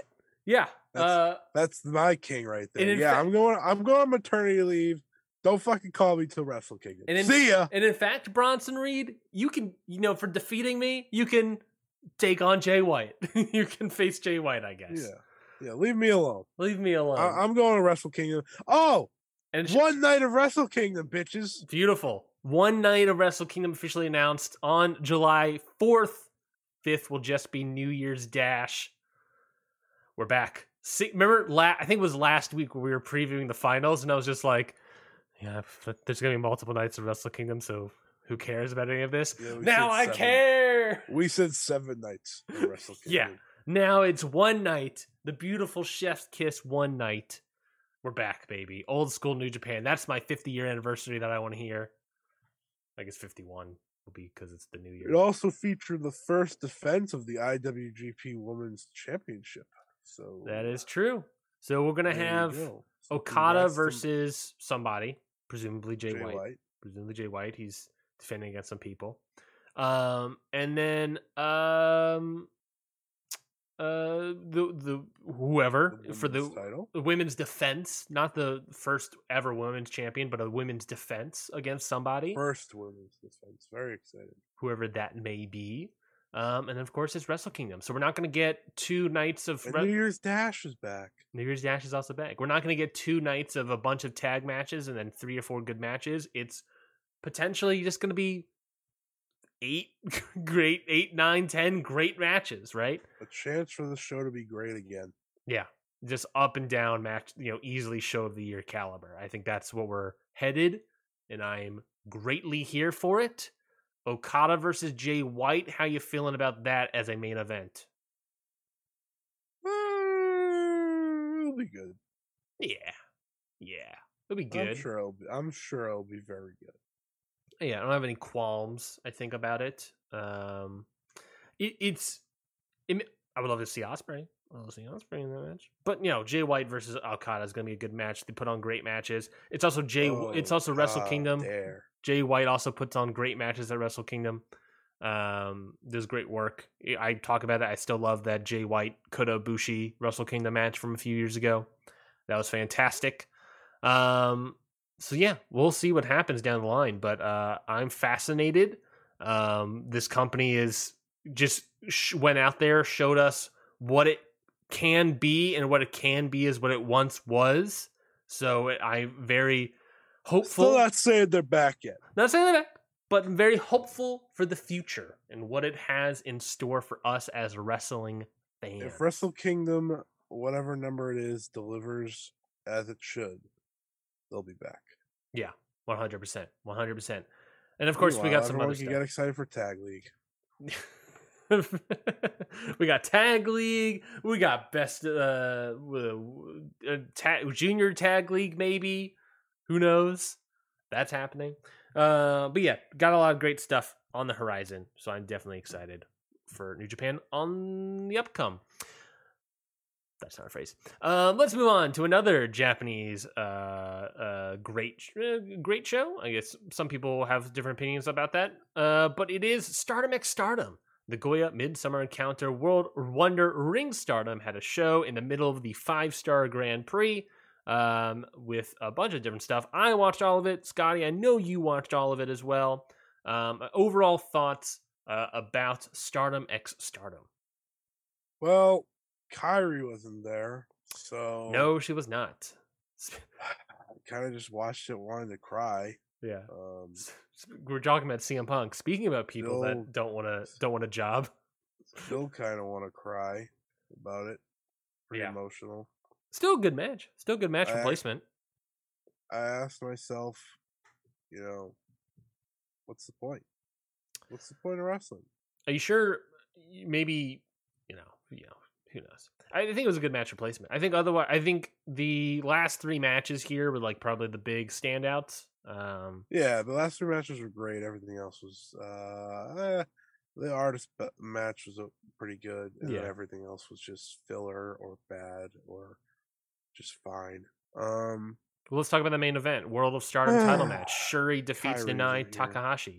Yeah. That's, uh, that's my king right there. in Yeah, fa- I'm going. I'm going on maternity leave. Don't fucking call me till Wrestle Kingdom. and in, See ya. And in fact, Bronson Reed, you can, you know, for defeating me, you can take on Jay White. You can face Jay White, I guess. Yeah, yeah. Leave me alone. Leave me alone. I, I'm going to Wrestle Kingdom. Oh, and sh- one night of Wrestle Kingdom, bitches. Beautiful. One night of Wrestle Kingdom officially announced on July fourth. fifth will just be New Year's Dash. We're back. See, remember, la- I think it was last week where we were previewing the finals, and I was just like, yeah, there's going to be multiple nights of Wrestle Kingdom, so who cares about any of this? Yeah, now I seven. care! We said seven nights of Wrestle Kingdom. Yeah. Now it's one night. The beautiful Chef's Kiss one night. We're back, baby. Old school New Japan. That's my fifty-year anniversary that I want to hear. I guess fifty-one will be because it's the new year. It also featured the first defense of the I W G P Women's Championship. So that is true. So we're gonna there have go. Okada versus somebody, presumably Jay, Jay White. White. Presumably Jay White. He's defending against some people. Um, and then um, uh, the the whoever The for the, women's title. the women's defense, not the first ever women's champion, but a women's defense against somebody, First women's defense. Very excited. whoever that may be. Um, and then of course it's Wrestle Kingdom. So we're not going to get two nights of And Re- New Year's Dash is back. New Year's Dash is also back. We're not going to get two nights of a bunch of tag matches and then three or four good matches. It's potentially just going to be eight great, eight, nine, ten great matches, right? A chance for the show to be great again. Yeah, just up and down match, you know, easily show of the year caliber. I think that's what we're headed, and I'm greatly here for it. Okada versus Jay White. How you feeling about that as a main event? Uh, it'll be good. Yeah, yeah, it'll be good. I'm sure it'll be. I'm sure it'll be very good. Yeah, I don't have any qualms. I think about it. Um, it, it's. It, I would love to see Ospreay. I would love to see Ospreay in that match. But you know, Jay White versus Okada is going to be a good match. They put on great matches. It's also Jay. Oh, it's also Wrestle how Kingdom. dare. Jay White also puts on great matches at Wrestle Kingdom. Um, does great work. I talk about it. I still love that Jay White Kota Ibushi Wrestle Kingdom match from a few years ago. That was fantastic. Um, so yeah, we'll see what happens down the line. But uh, I'm fascinated. Um, this company is just sh- went out there, showed us what it can be, and what it can be is what it once was. So it, I'm very hopeful. Still not saying they're back yet. Not saying they're back, but I'm very hopeful for the future and what it has in store for us as wrestling fans. If Wrestle Kingdom, whatever number it is, delivers as it should, they'll be back. Yeah, one hundred percent. one hundred percent. And of course, we got some everyone other can stuff. get excited for Tag League. We got Tag League. We got best uh, uh tag, junior Tag League, maybe. Who knows? That's happening. Uh, but yeah, got a lot of great stuff on the horizon. So I'm definitely excited for New Japan on the upcome. That's not a phrase. Um, let's move on to another Japanese uh, uh, great uh, great show. I guess some people have different opinions about that. Uh, but it is Stardom X Stardom. The Goya Midsummer Encounter World Wonder Ring Stardom had a show in the middle of the five-star Grand Prix um, with a bunch of different stuff. I watched all of it. Scotty, I know you watched all of it as well. Um, overall thoughts uh, about Stardom X Stardom? Well, Kyrie wasn't there, so No, she was not. I kind of just watched it, wanted to cry. Yeah. Um, We're talking about C M Punk. Speaking about people Still- that don't want to don't want a job. still kind of want to cry about it. Pretty Yeah. emotional. Still a good match. Still a good match I- replacement. I asked myself, you know, what's the point? What's the point of wrestling? Are you sure? Maybe you know. You know. Who knows? I think it was a good match replacement. I think otherwise, I think the last three matches here were like probably the big standouts. Um, Yeah, the last three matches were great. Everything else was uh, eh, the artist b- match was uh, pretty good, and then Yeah. everything else was just filler or bad or just fine. Um, well, let's talk about the main event: World of Stardom title match. Shuri defeats Kyrie's Nanae in here. Takahashi.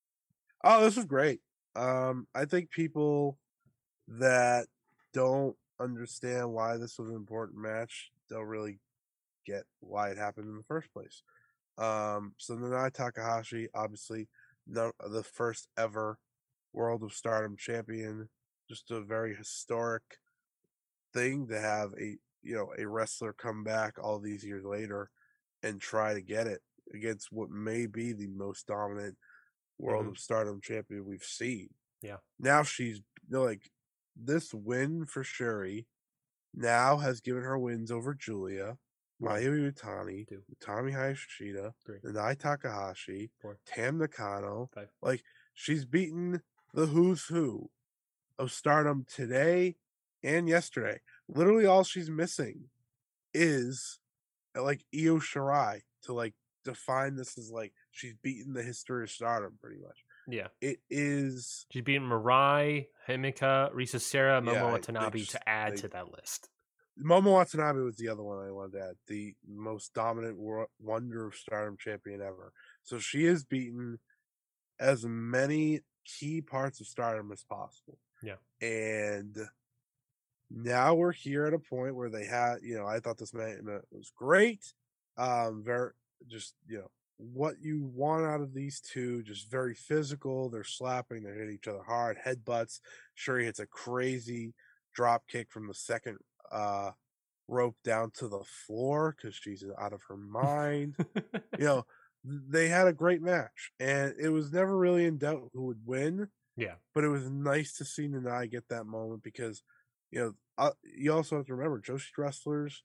oh, this was great. Um, I think people that don't understand why this was an important match, don't really get why it happened in the first place. Um, so Nanae Takahashi, obviously, no, the first ever World of Stardom champion, just a very historic thing to have a you know a wrestler come back all these years later and try to get it against what may be the most dominant World Mhm. of Stardom champion we've seen. Yeah. Now she's like this win for Shuri now has given her wins over Julia, One, Mayu Utani, two, Utami Hayashishita, three, Nanae Takahashi, four, Tam Nakano. five. Like she's beaten the who's who of Stardom today and yesterday. Literally all she's missing is like Io Shirai to like define this as like she's beaten the history of Stardom pretty much. Yeah. It is She's beaten Mirai, Himeka, Risa Sera, Momo Yeah, I- they Watanabe just- to add they- to that list. Momo Watanabe was the other one I wanted to add, the most dominant wor- Wonder of Stardom champion ever. So she has beaten as many key parts of Stardom as possible. Yeah. And now we're here at a point where they had, you know, I thought this match was great. Um, very just, you know, what you want out of these two, just very physical. They're slapping, they're hitting each other hard, headbutts. Shuri hits a crazy drop kick from the second uh rope down to the floor because she's out of her mind. You know, they had a great match, and it was never really in doubt who would win. Yeah. But it was nice to see Nanae get that moment because, you know, uh, you also have to remember Joshi wrestlers,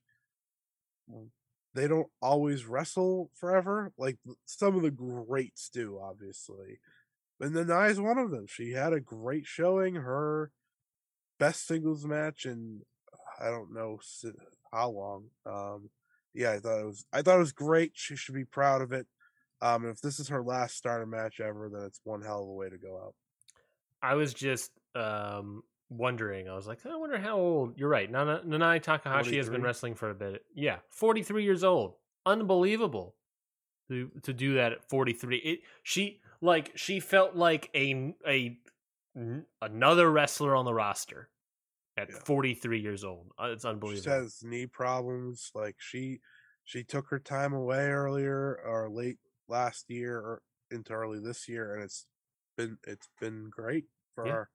they don't always wrestle forever. Like some of the greats do, obviously. And Nanae is one of them. She had a great showing. Her best singles match in I don't know how long. Um, yeah, I thought it was. I thought it was great. She should be proud of it. Um, if this is her last starter match ever, then it's one hell of a way to go out. I was just um, wondering. I was like, I wonder how old. You're right. Nana, Nanae Takahashi has been forty-three? wrestling for a bit. Yeah, forty-three years old. Unbelievable to to do that at forty-three. It she like she felt like a a another wrestler on the roster at Yeah. forty-three years old. Uh, It's She unbelievable. has knee problems. Like she, she took her time away earlier or late last year or into early this year, and it's been it's been great for Yeah. her.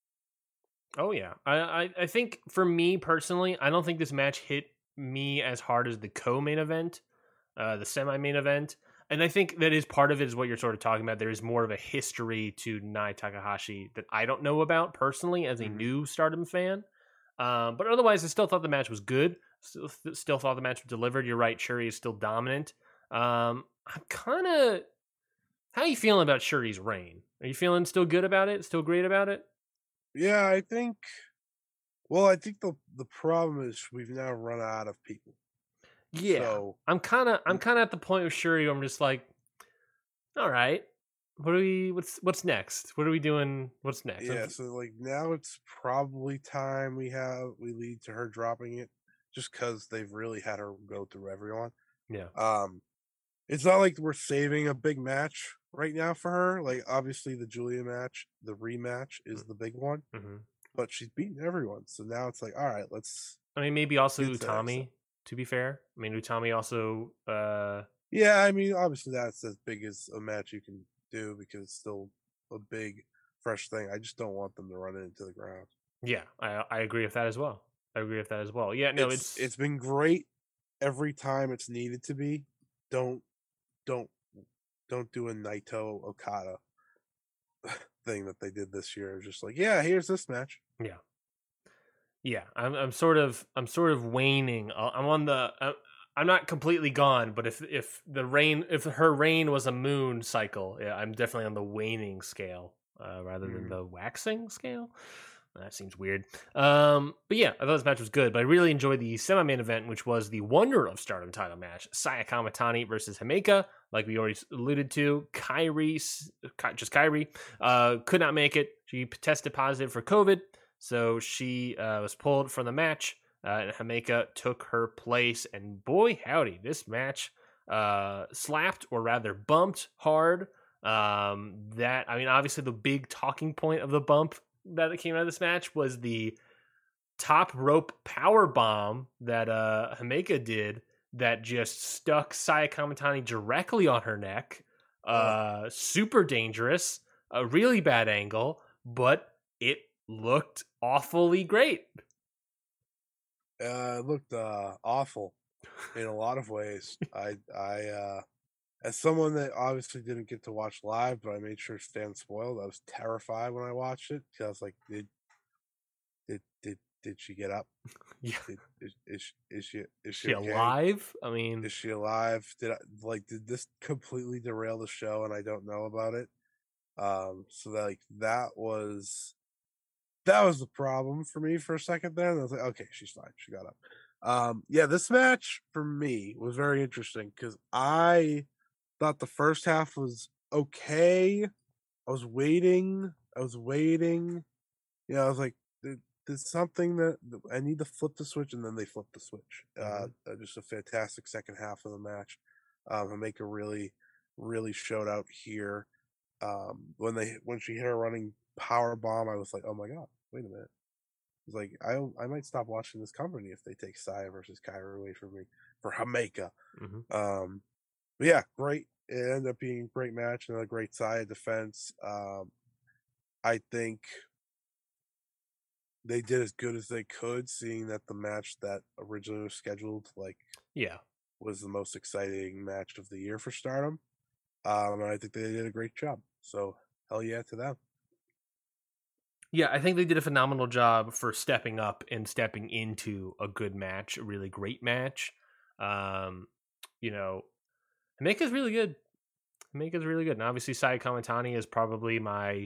Oh yeah, I, I I think for me personally, I don't think this match hit me as hard as the co-main event, uh, the semi-main event, and I think that is part of it is what you're sort of talking about. There is more of a history to Nanae Takahashi that I don't know about personally as a Mhm. new Stardom fan. Um, but otherwise, I still thought the match was good. Still, still thought the match was delivered. You're right, Shuri is still dominant. Um, I'm kind of. How are you feeling about Shuri's reign? Are you feeling still good about it? Still great about it? Yeah, I think. Well, I think the the problem is we've now run out of people. Yeah, So I'm kind of I'm Mm. kind of at the point with Shuri where I'm just like, all right, what are we? What's what's next? What are we doing? What's next? yeah, so like now it's probably time we have we lead to her dropping it, just because they've really had her go through everyone. Yeah, Um, it's not like we're saving a big match right now for her. Like obviously the Julia match, the rematch is the big one, hmm but she's beaten everyone. So now it's like, all right, let's. I mean maybe also Get to that Utami. To be fair, I mean Utami also. Uh, Yeah, I mean, obviously that's as big as a match you can do because it's still a big, fresh thing. I just don't want them to run it into the ground. yeah, I I agree with that as well. I agree with that as well. Yeah, no, it's it's it's been great every time it's needed to be. Don't don't don't do a Naito Okada thing that they did this year. Just like, yeah, here's this match. yeah. Yeah, I'm I'm sort of I'm sort of waning. Uh, I'm on the uh, I'm not completely gone, but if if the rain if her reign was a moon cycle, yeah, I'm definitely on the waning scale uh, rather than Mhm. the waxing scale. That seems weird. Um, but yeah, I thought this match was good. But I really enjoyed the semi-main event, which was the Wonder of Stardom title match: Saya Kamatani versus Himeka. Like we already alluded to, Kyrie, just Kyrie, uh, could not make it. She tested positive for COVID, so she uh, was pulled from the match. Uh, and Himeka took her place. And boy, howdy, this match uh, slapped, or rather bumped hard. Um, that I mean, obviously, the big talking point of the bump that came out of this match was the top rope power bomb that uh, Himeka did that just stuck Saya Kamatani directly on her neck. Uh, super dangerous, a really bad angle, but it looked awfully great. Uh, it looked uh, awful in a lot of ways. I, I, uh, as someone that obviously didn't get to watch live, but I made sure Stan spoiled. I was terrified when I watched it because I was like, "Did, did, did, did she get up? Yeah, Did, is, is, is she is she, she okay? alive? I mean, Is she alive? Did I like did this completely derail the show and I don't know about it?" Um, so that, like that was that was the problem for me for a second there. And I was like, okay, she's fine. She got up. Um, yeah, this match for me was very interesting because I thought the first half was okay. I was waiting. I was waiting. You know, I was like, there, there's something that I need to flip the switch, and then they flipped the switch. Uh, Mhm. just a fantastic second half of the match. Um, Hameka really, really showed out here. Um, when they when she hit her running power bomb, I was like, oh my god, wait a minute. It's like I I might stop watching this company if they take Saya versus Kyra away from me for Hameka. Mhm. Um, but yeah, great. It ended up being a great match and a great Saya defense. Um, I think they did as good as they could, seeing that the match that originally was scheduled like yeah, was the most exciting match of the year for Stardom. Um, and I think they did a great job. So hell yeah to them. yeah. I think they did a phenomenal job for stepping up and stepping into a good match, a really great match. Um, you know, Himeka's really good. Himeka's really good, and obviously Saya Kamatani is probably my.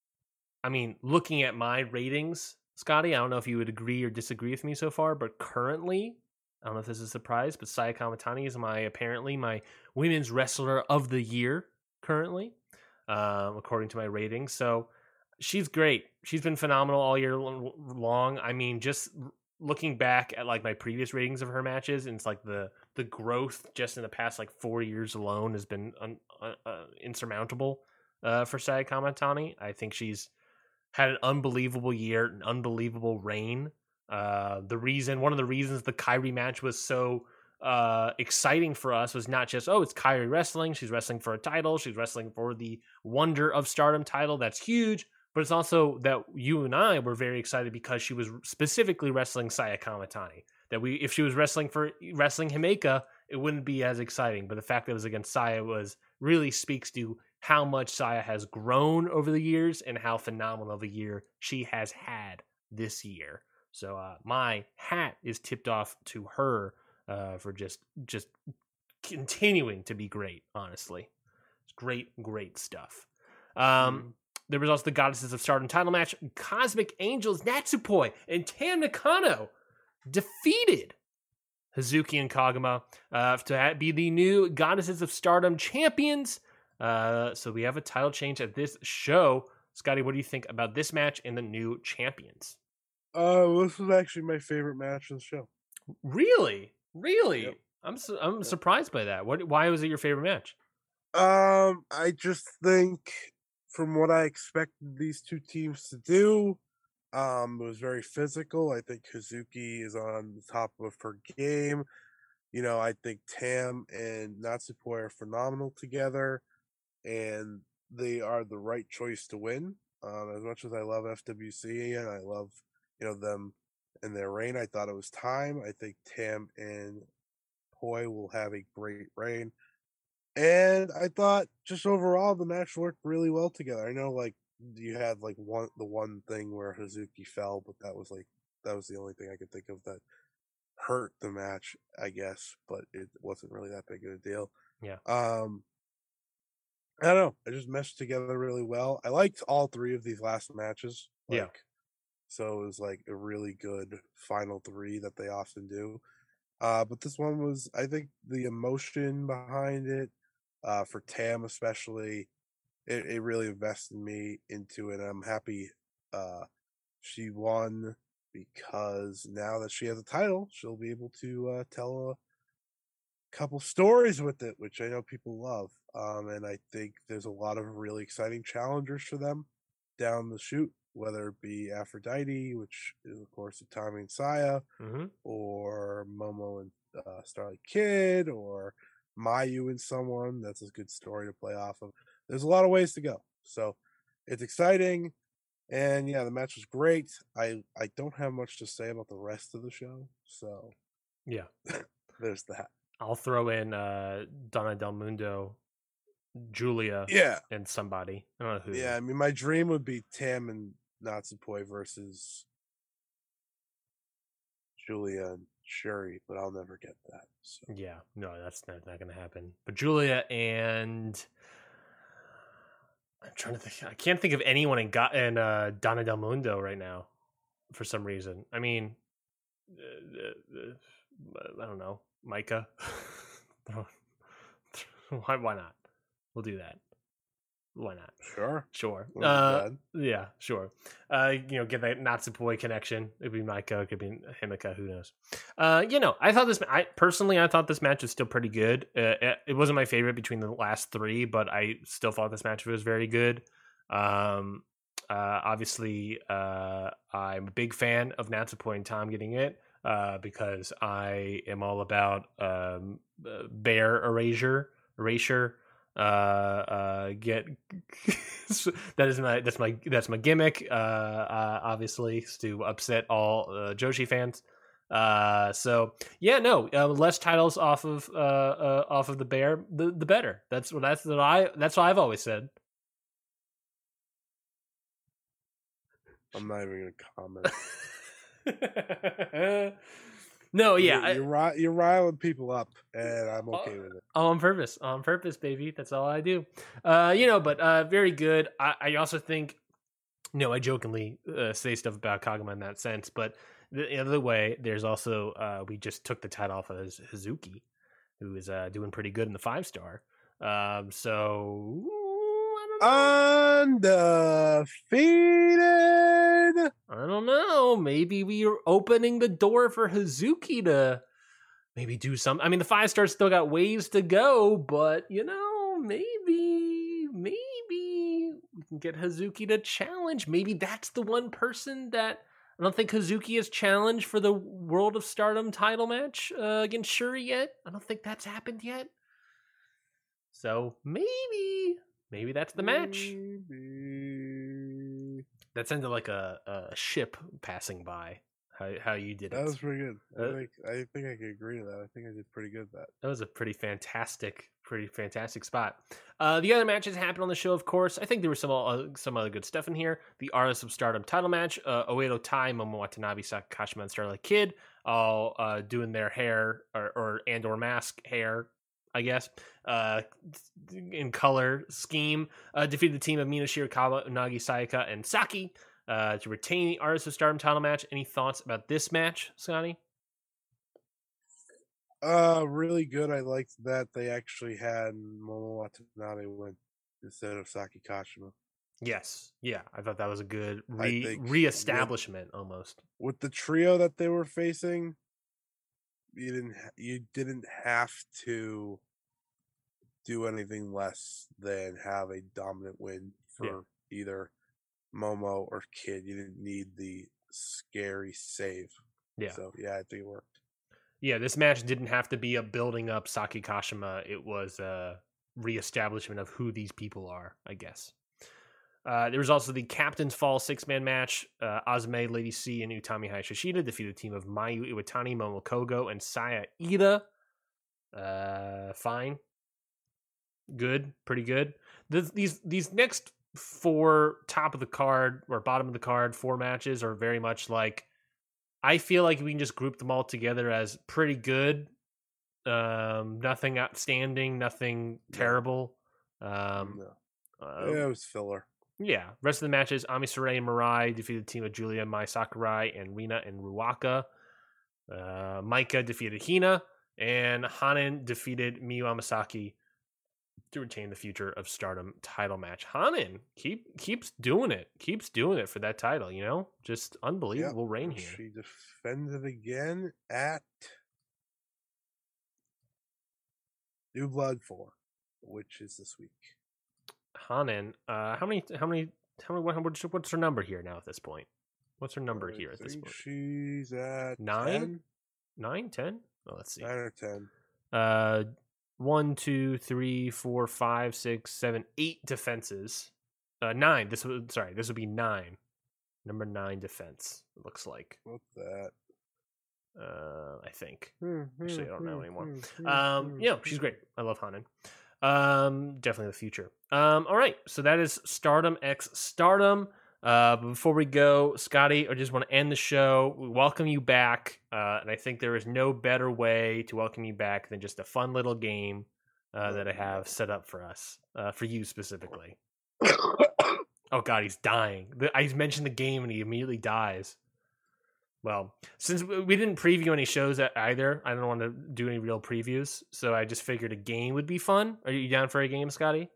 I mean, looking at my ratings, Scotty, I don't know if you would agree or disagree with me so far, but currently, I don't know if this is a surprise, but Saya Kamatani is my apparently my women's wrestler of the year currently, um, according to my ratings. So she's great. She's been phenomenal all year long. I mean, just looking back at like my previous ratings of her matches, and it's like the the growth just in the past like four years alone has been un, uh, uh, insurmountable uh, for Saya Kamatani. I think she's had an unbelievable year, an unbelievable reign. Uh, the reason, one of the reasons the Kyrie match was so uh, exciting for us was not just, oh, it's Kyrie wrestling. She's wrestling for a title. She's wrestling for the Wonder of Stardom title. That's huge. But it's also that you and I were very excited because she was specifically wrestling Saya Kamatani. That we, if she was wrestling for wrestling Himeka, it wouldn't be as exciting. But the fact that it was against Saya was really speaks to how much Saya has grown over the years and how phenomenal of a year she has had this year. So uh, my hat is tipped off to her uh, for just just continuing to be great. Honestly, it's great, great stuff. Um, mm-hmm. There was also the Goddesses of Stardom title match. Cosmic Angels Natsupoi and Tam Nakano defeated Hazuki and Kagama uh, to be the new Goddesses of Stardom champions. Uh, so we have a title change at this show. Scotty, what do you think about this match and the new champions? Uh, this was actually my favorite match of the show. Really, really, yep. I'm su- I'm yep. surprised by that. What? Why was it your favorite match? Um, I just think from what I expected these two teams to do, um, it was very physical. I think Hazuki is on the top of her game. You know, I think Tam and Natsupoi are phenomenal together, and they are the right choice to win. Um, as much as I love F W C and I love, you know, them in their reign, I thought it was time. I think Tam and Poi will have a great reign. And I thought just overall the match worked really well together. I know like you had like one the one thing where Hazuki fell, but that was like that was the only thing I could think of that hurt the match, I guess, but it wasn't really that big of a deal. Yeah. Um I don't know. It just meshed together really well. I liked all three of these last matches. Like, yeah. So it was like a really good final three that they often do. Uh, but this one was, I think, the emotion behind it, uh, for Tam especially, it, it really invested me into it. I'm happy uh, she won because now that she has a title, she'll be able to uh, tell a couple stories with it, which I know people love. Um, and I think there's a lot of really exciting challengers for them down the chute. whether it be Aphrodite, which is of course Utami and Saya, Mm-hmm. or Momo and uh, Starlight Kid, or Mayu and someone. That's a good story to play off of. There's a lot of ways to go. So it's exciting. And yeah, the match was great. I, I don't have much to say about the rest of the show. So Yeah. there's that. I'll throw in uh, Donna Del Mundo, Julia, Yeah. and somebody. I don't know who. Yeah, I mean, my dream would be Tam and Natsupoi versus Julia and Shuri, but I'll never get that. So. Yeah, no, that's not, not going to happen. But Julia and I'm trying to think. I can't think of anyone in Got and uh, Donna Del Mundo right now, for some reason. I mean, uh, uh, I don't know, Micah. why? Why not? We'll do that. Why not? Sure. Sure. Uh, yeah, sure. Uh, you know, get that Natsupoi connection. It'd be Micah, it could be Himika, who knows. Uh, you know, I thought this I personally I thought this match was still pretty good. Uh, it wasn't my favorite between the last three, but I still thought this match was very good. Um, uh, obviously, uh, I'm a big fan of Natsupoi and Tom getting it. Uh, because I am all about um, bear erasure, erasure. Uh, uh, get that is my that's my that's my gimmick. Uh, uh obviously is to upset all uh, Joshi fans. Uh, so yeah, no, uh, less titles off of uh, uh off of the bear, the the better. That's what that's what I that's what I've always said. I'm not even gonna comment. No, yeah, you're, you're, I, you're riling people up, and I'm okay uh, with it. On purpose, on purpose, baby. That's all I do. Uh, you know, but uh, very good. I, I also think, you know, I jokingly uh, say stuff about Kagama in that sense, but the other way, there's also uh, we just took the title off of Hazuki, who is uh, doing pretty good in the five star. Um, so undefeated. I don't know. Maybe we are opening the door for Hazuki to maybe do some. I mean, the five stars still got ways to go, but you know, maybe, maybe we can get Hazuki to challenge. Maybe that's the one person that I don't think Hazuki has challenged for the World of Stardom title match uh, against Shuri yet. I don't think that's happened yet. So maybe, maybe that's the match. Maybe. That sounded like a, a ship passing by. How how you did it? That was pretty good. I uh, think I think I could agree to that. I think I did pretty good at that. That was a pretty fantastic, pretty fantastic spot. Uh, the other matches happened on the show, of course. I think there was some uh, some other good stuff in here. The Artists of Stardom title match: uh, Oedo Tai, Momo Watanabe, Sakakashima, and Starlight Kid all uh, doing their hair or, or and or mask hair, I guess, uh, in color scheme. Uh, defeated the team of Mina Shirakawa, Unagi Sayaka, and Saki. Uh, to retain the Artists of Stardom title match. Any thoughts about this match, Scotty? Uh, really good. I liked that they actually had Momo Watanabe win instead of Saki Kashima. Yes, yeah, I thought that was a good re reestablishment with, almost. With the trio that they were facing, you didn't you didn't have to do anything less than have a dominant win for yeah. either Momo or Kid. You didn't need the scary save. Yeah. So yeah, I think it worked. Yeah, this match didn't have to be a building up Saki Kashima. It was a reestablishment of who these people are, I guess. Uh, there was also the Captain's Fall six-man match. Uh, Azumi, Lady C, and Utami Hayashishita defeated a team of Mayu Iwatani, Momo Kogo, and Saya Ida. Uh, fine. Good. Pretty good. This, these these next four top of the card or bottom of the card four matches are very much like, I feel like we can just group them all together as pretty good. Um, nothing outstanding, nothing terrible. Um, no. uh, yeah, it was filler. Yeah. Rest of the matches, Ami Sarai and Mirai defeated the team of Julia, Mai Sakurai, and Rina and Ruaka. Uh, Maika defeated Hina, and Hanan defeated Miyu Amasaki to retain the Future of Stardom title match. Hanan keep keeps doing it, keeps doing it for that title. You know, just unbelievable yep. reign here. She defended again at New Blood four, which is this week. Hanan, uh, how many how many Tell me what what's, what's her number here now at this point? What's her number I here at this think point? she's at Nine? ten? Nine, ten? Oh, let's see. Nine or ten. Uh, one, two, three, four, five, six, seven, eight defenses. Uh, nine. This would sorry. This would be nine. Number nine defense. It looks like. What's that? Uh, I think. Actually, I don't know anymore. Um, you know, she's great. I love Hanan. Um, definitely the future. Um, all right. So that is Stardom X Stardom. Uh, but before we go, Scotty, I just want to end the show. We welcome you back. Uh, and I think there is no better way to welcome you back than just a fun little game uh, that I have set up for us, uh, for you specifically. Oh, God, he's dying. The, I mentioned the game and he immediately dies. Well, since we didn't preview any shows either, I don't want to do any real previews. So I just figured a game would be fun. Are you down for a game, Scotty?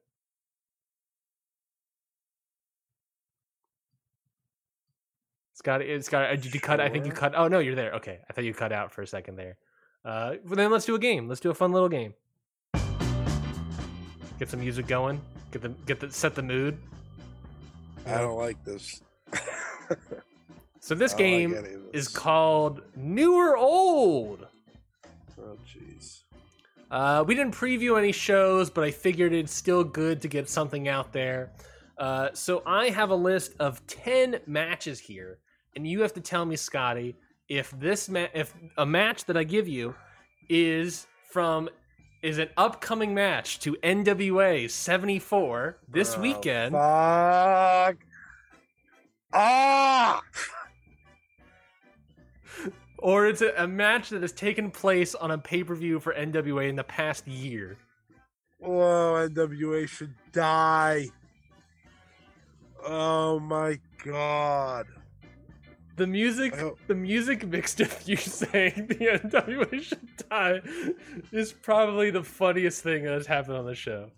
Scotty, Scotty, did you cut? I think you cut. Oh no, you're there. Okay, I thought you cut out for a second there. Uh, well, then let's do a game. Let's do a fun little game. Get some music going. Get the get the set the mood. I don't like this. So this I game don't like any of this. is called New or Old. Oh jeez. Uh, we didn't preview any shows, but I figured it's still good to get something out there. Uh, so I have a list of ten matches here, and you have to tell me, Scotty, if this ma- if a match that I give you is from is an upcoming match to N W A seventy-four this Oh, weekend. Fuck. Ah! Or it's a, a match that has taken place on a pay-per-view for N W A in the past year. Whoa, N W A should die. Oh my god. The music, I hope- the music mixed with you saying the N W A should die is probably the funniest thing that has happened on the show.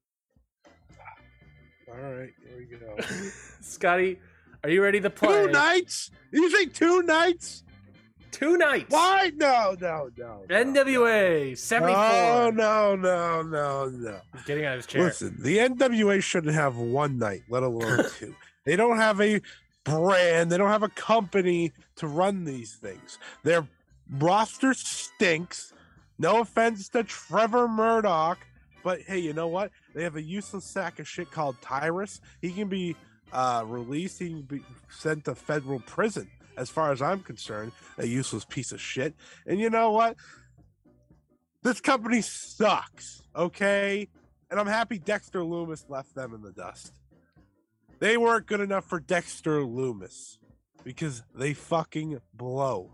All right, here we go. Scotty, are you ready to play? Two nights? Did you say two nights? Two nights. Why? No, no, no. no N W A seventy-four. Oh, no, no, no, no. He's getting out of his chair. Listen, the N W A shouldn't have one night, let alone two. They don't have a brand. They don't have a company to run these things. Their roster stinks. No offense to Trevor Murdoch, but hey, you know what? They have a useless sack of shit called Tyrus. He can be uh, released. He can be sent to federal prison. As far as I'm concerned, a useless piece of shit. And you know what? This company sucks, okay? And I'm happy Dexter Loomis left them in the dust. They weren't good enough for Dexter Loomis because they fucking blow.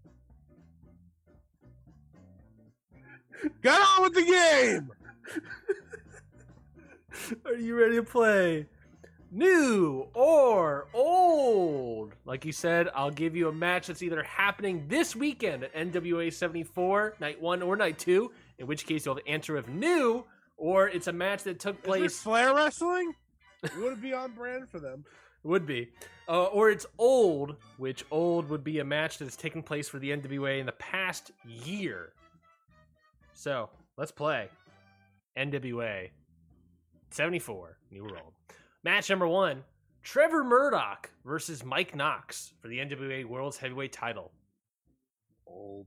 Get on with the game! Are you ready to play? New or old? Like you said, I'll give you a match that's either happening this weekend at N W A seventy-four, night one or night two, in which case you'll have the answer of new, or it's a match that took Is place. this Flair Wrestling? It would be on brand for them. Would be. Uh, or it's old, which old would be a match that has taken place for the N W A in the past year. So, let's play. N W A seventy-four, new or old. Match number one, Trevor Murdoch versus Mike Knox for the N W A World's Heavyweight title. Old.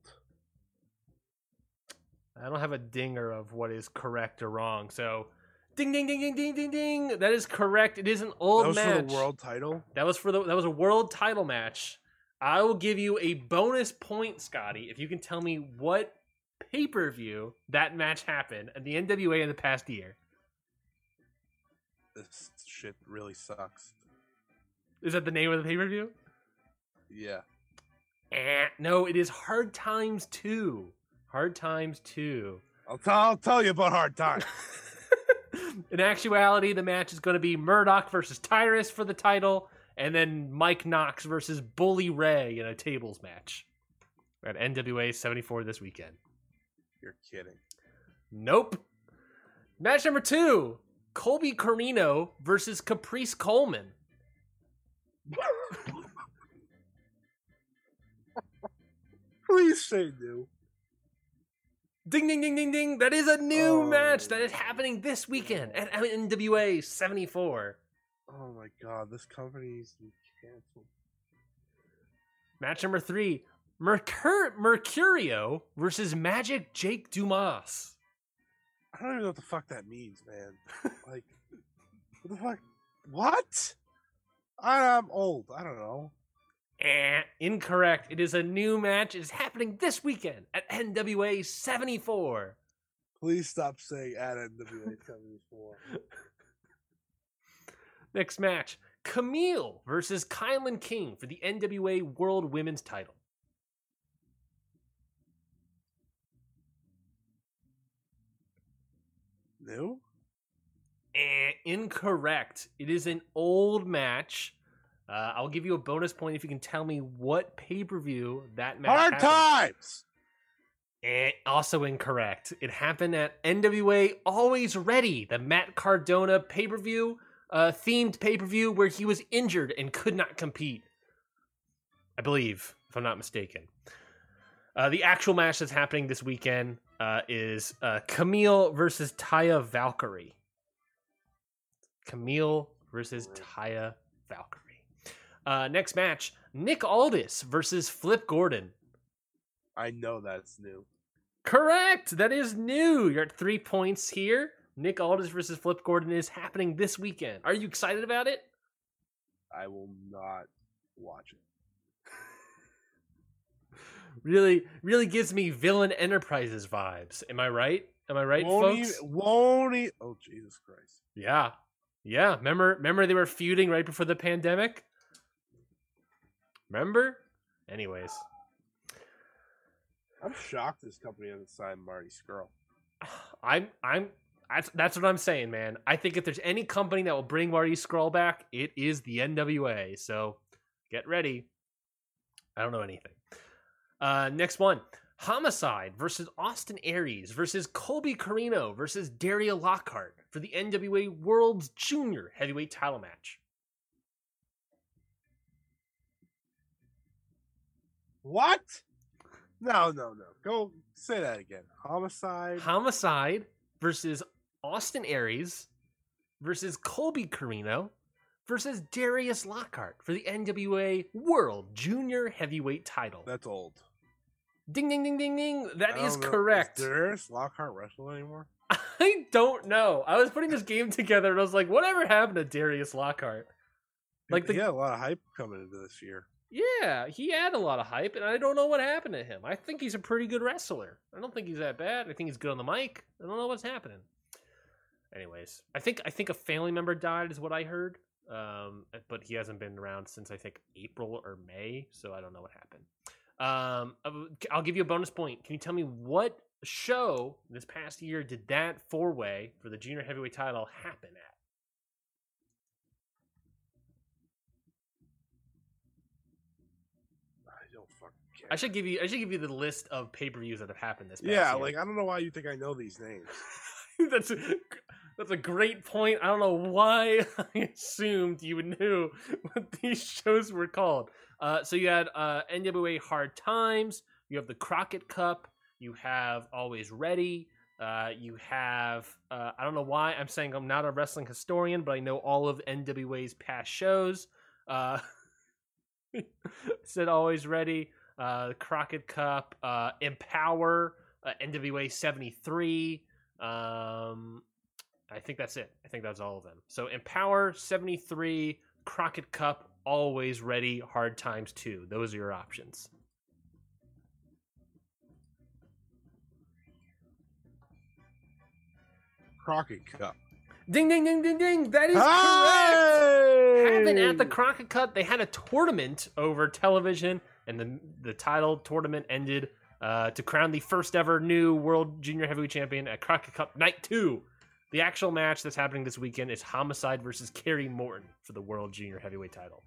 I don't have a dinger of what is correct or wrong, so ding, ding, ding, ding, ding, ding, ding. That is correct. It is an old That was match. for the world title? That was for the that was a world title match. I will give you a bonus point, Scotty, if you can tell me what pay-per-view that match happened at the N W A in the past year. This shit really sucks. Is that the name of the pay-per-view? Yeah. Eh, no, it is Hard Times two. Hard Times two. I'll, t- I'll tell you about Hard Time. In actuality, the match is going to be Murdoch versus Tyrus for the title, and then Mike Knox versus Bully Ray in a tables match at N W A seventy-four this weekend. You're kidding. Nope. Match number two, Colby Corino versus Caprice Coleman. Please say new. Ding, ding, ding, ding, ding. That is a new Oh. match that is happening this weekend at N W A seventy-four. Oh my god, this company needs to be canceled. Match number three, Mercur- Mercurio versus Magic Jake Dumas. I don't even know what the fuck that means, man. Like, what the fuck? What? I'm old. I don't know. Eh, incorrect. It is a new match. It is happening this weekend at N W A seventy-four. Please stop saying at N W A seventy-four. Next match, Camille versus Kylan King for the N W A World Women's title. New? Eh, incorrect. It is an old match. Uh, I'll give you a bonus point if you can tell me what pay-per-view that match Hard happened. Times! Eh, also incorrect. It happened at N W A Always Ready, the Matt Cardona pay-per-view, uh, themed pay-per-view where he was injured and could not compete. I believe, if I'm not mistaken. Uh, the actual match that's happening this weekend uh, is uh, Camille versus Taya Valkyrie. Camille versus Taya Valkyrie. Uh, next match, Nick Aldis versus Flip Gordon. I know that's new. Correct. That is new. You're at three points here. Nick Aldis versus Flip Gordon is happening this weekend. Are you excited about it? I will not watch it. Really, really gives me Villain Enterprises vibes. Am I right? Am I right, won't folks? He, won't he? Oh, Jesus Christ. Yeah. Yeah. Remember, remember they were feuding right before the pandemic? Remember? Anyways. I'm shocked this company hasn't signed Marty Scurll. I'm I'm that's that's what I'm saying, man. I think if there's any company that will bring Marty Scurll back, it is the N W A. So get ready. I don't know anything. Uh, next one. Homicide versus Austin Aries versus Colby Corino versus Daria Lockhart for the N W A World's Junior Heavyweight title match. What? No, no, no. Go say that again. Homicide. Homicide versus Austin Aries versus Colby Corino versus Darius Lockhart for the N W A World Junior Heavyweight title. That's old. Ding, ding, ding, ding, ding. That is know. correct. Is Darius Lockhart wrestle anymore? I don't know. I was putting this game together and I was like, whatever happened to Darius Lockhart? Like he the, had a lot of hype coming into this year. Yeah, he had a lot of hype, and I don't know what happened to him. I think he's a pretty good wrestler. I don't think he's that bad. I think he's good on the mic. I don't know what's happening. Anyways, I think I think a family member died is what I heard. Um, but he hasn't been around since I think April or May, so I don't know what happened. Um, I'll give you a bonus point. Can you tell me what show this past year did that four-way for the junior heavyweight title happen at? I should give you. I should give you the list of pay-per-views that have happened this past yeah, year. like I don't know why you think I know these names. that's a, that's a great point. I don't know why I assumed you knew what these shows were called. Uh, so you had uh, N W A Hard Times. You have the Crockett Cup. You have Always Ready. Uh, you have. Uh, I don't know why I'm saying I'm not a wrestling historian, but I know all of N W A's past shows. Uh, said Always Ready. Uh, the Crockett Cup, uh, Empower, uh, N W A seventy-three. Um, I think that's it. I think that's all of them. So Empower, seventy-three, Crockett Cup, Always Ready, Hard Times two. Those are your options. Crockett Cup. Ding, ding, ding, ding, ding. That is hey! correct. Happened at the Crockett Cup. They had a tournament over television. And the the title tournament ended uh, to crown the first ever new World Junior Heavyweight Champion at Crockett Cup Night two. The actual match that's happening this weekend is Homicide versus Kerry Morton for the World Junior Heavyweight title.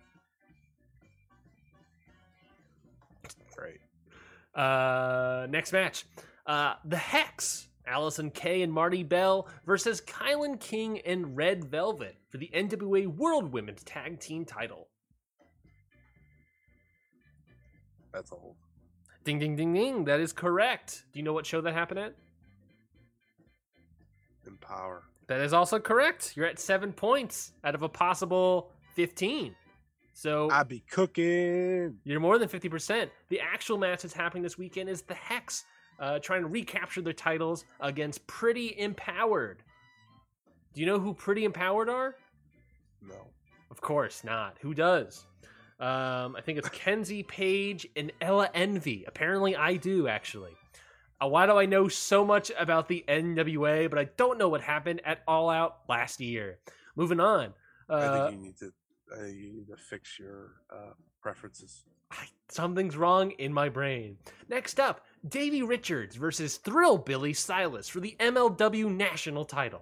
Great. Uh, next match. Uh, the Hex, Allison Kay and Marty Bell versus Kylan King and Red Velvet for the N W A World Women's Tag Team title. That's old. Ding, ding, ding, ding. That is correct. Do you know what show that happened at? Empower. That is also correct. You're at seven points out of a possible fifteen. So I be cooking. You're more than fifty percent. The actual match that's happening this weekend is the Hex uh, trying to recapture their titles against Pretty Empowered. Do you know who Pretty Empowered are? No. Of course not. Who does? Um, I think it's Kenzie Page and Ella Envy. Apparently I do, actually. Uh, why do I know so much about the N W A, but I don't know what happened at All Out last year? Moving on. Uh, I think you need to uh, you need to fix your uh, preferences. I, something's wrong in my brain. Next up, Davey Richards versus Thrill Billy Silas for the M L W National title.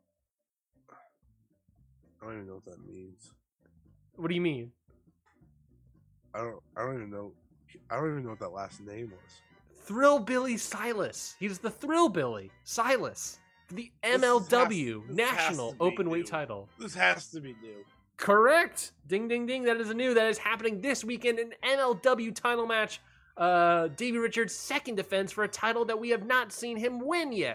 I don't even know what that means. What do you mean? I don't. I don't even know. I don't even know what that last name was. Thrill Billy Silas. He's the Thrill Billy Silas for the M L W has, National Openweight title. This has to be new. Correct. Ding, ding, ding. That is a new. That is happening this weekend. An M L W title match. Uh, Davey Richards' second defense for a title that we have not seen him win yet.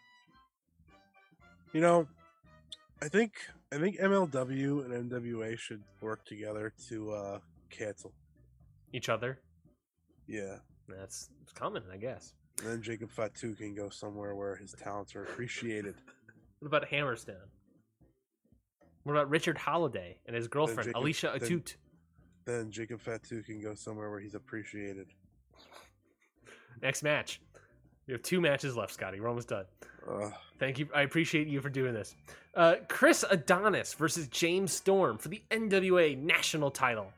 You know, I think I think M L W and N W A should work together to uh, cancel each other. Yeah, that's it's coming, I guess. And then Jacob Fatu can go somewhere where his talents are appreciated. What about Hammerstone? What about Richard Holiday and his girlfriend, Jacob, Alicia Atut? Then, then Jacob Fatu can go somewhere where he's appreciated. Next match. We have two matches left, Scotty. We're almost done. Uh, Thank you. I appreciate you for doing this. Uh, Chris Adonis versus James Storm for the N W A National title.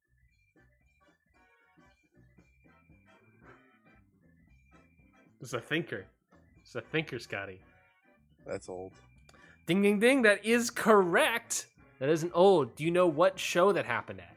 It's a thinker. It's a thinker, Scotty. That's old. Ding, ding, ding. That is correct. That isn't old. Do you know what show that happened at?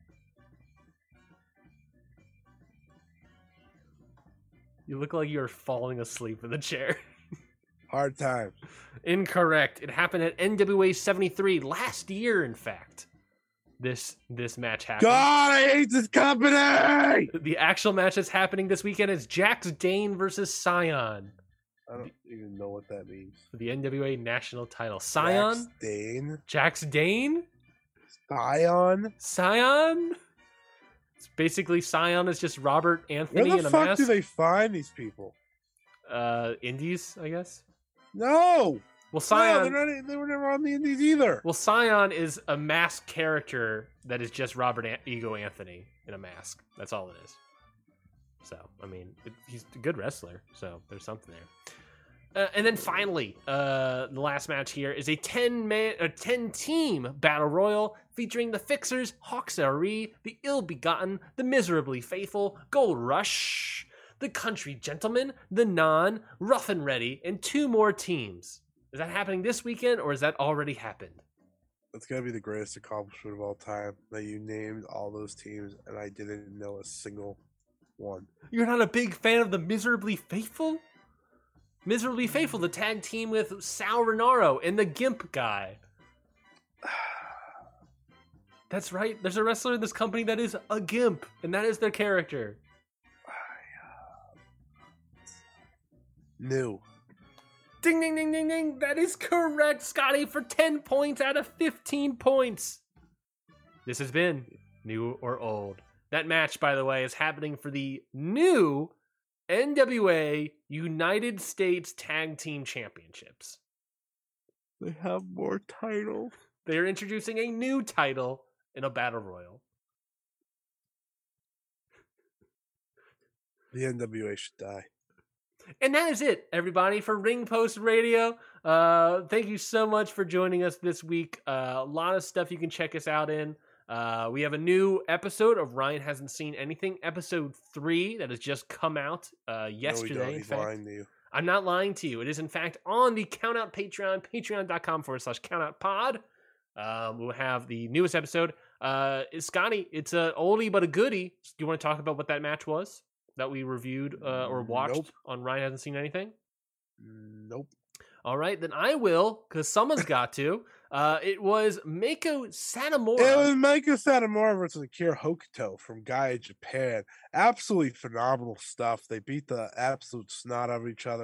You look like you're falling asleep in the chair. Hard time. Incorrect. It happened at N W A seventy-three last year, in fact. This this match happened. God, I hate this company! The actual match that's happening this weekend is Jax Dane versus Scion. I don't even know what that means. For the N W A National title. Scion? Jax Dane? Jax Dane? Scion? Scion? It's basically Scion is just Robert Anthony in a mask. Where the fuck do they find these people? Uh, Indies, I guess. No! Well, Scion... No, they're not, they were never on the Indies either. Well, Scion is a masked character that is just Robert An- Ego Anthony in a mask. That's all it is. So, I mean, it, he's a good wrestler, so there's something there. Uh, and then finally, uh, the last match here is a ten-man, a ten-team battle royal featuring the Fixers, Hawksari, the Ill-Begotten, the Miserably Faithful, Gold Rush, the Country Gentlemen, the Non, Rough and Ready, and two more teams. Is that happening this weekend, or has that already happened? That's got to be the greatest accomplishment of all time, that you named all those teams, and I didn't know a single one. You're not a big fan of the Miserably Faithful? Miserably Faithful, the tag team with Sal Renaro and the Gimp guy. That's right. There's a wrestler in this company that is a Gimp, and that is their character. New. Ding, ding, ding, ding, ding. That is correct, Scotty, for ten points out of fifteen points. This has been New or Old. That match, by the way, is happening for the new N W A United States Tag Team Championships. They have more titles. They are introducing a new title in a battle royal. The N W A should die. And that is it, everybody, for Ring Post Radio. Uh, thank you so much for joining us this week. Uh, a lot of stuff you can check us out in. Uh, we have a new episode of Ryan Hasn't Seen Anything, episode three, that has just come out uh, yesterday. No, we don't. In He's fact, lying to you. I'm not lying to you. It is, in fact, on the Countout Patreon, patreon.com forward slash countoutpod. Um, we'll have the newest episode. Uh, Scotty, it's an oldie but a goodie. Do you want to talk about what that match was that we reviewed uh, or watched nope. on Ryan Hasn't Seen Anything? Nope. All right, then I will, because someone's got to. Uh, it was Meiko Satomura. It was Meiko Satomura versus Akira Hokuto from Gaia Japan. Absolutely phenomenal stuff. They beat the absolute snot out of each other.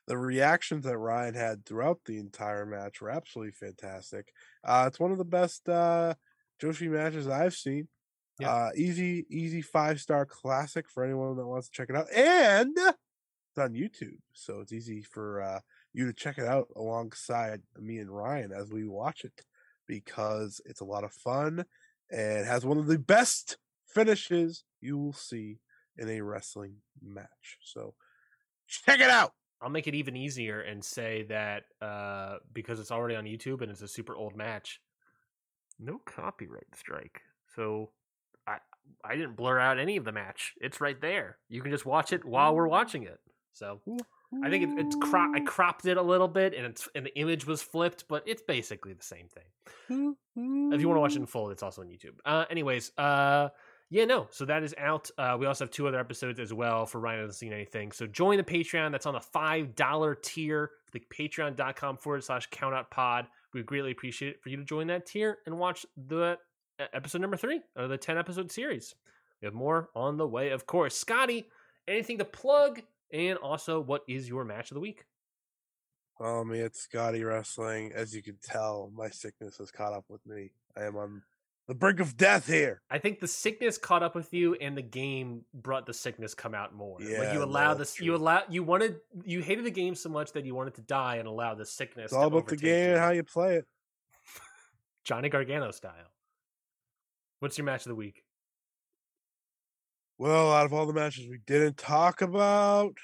the reactions that Ryan had throughout the entire match were absolutely fantastic. Uh, it's one of the best uh, Joshi matches I've seen. Yeah. Uh, easy, easy five-star classic for anyone that wants to check it out. And it's on YouTube, so it's easy for uh, you to check it out alongside me and Ryan as we watch it, because it's a lot of fun and has one of the best finishes you will see in a wrestling match. So check it out. I'll make it even easier and say that uh, because it's already on YouTube and it's a super old match, no copyright strike. So I I didn't blur out any of the match. It's right there. You can just watch it while we're watching it. So I think it, it's cro- I cropped it a little bit, and it's and the image was flipped, but it's basically the same thing. If you want to watch it in full, it's also on YouTube. Uh, anyways, uh, yeah, no. So that is out. Uh, we also have two other episodes as well for Ryan Hasn't Seen Anything. So join the Patreon. That's on the five dollar tier. The patreon.com forward slash countout pod. We would greatly appreciate it for you to join that tier and watch the episode number three of the ten episode series. We have more on the way, of course. Scotty, anything to plug? And also, what is your match of the week? Oh, me, it's Scotty Wrestling. As you can tell, my sickness has caught up with me. I am on the brink of death here. I think the sickness caught up with you, and the game brought the sickness come out more. Yeah, like you allowed no, this. true. You allowed. You wanted. You hated the game so much that you wanted to die and allow the sickness. It's all to about the game you. and how you play it, Johnny Gargano style. What's your match of the week? Well, out of all the matches we didn't talk about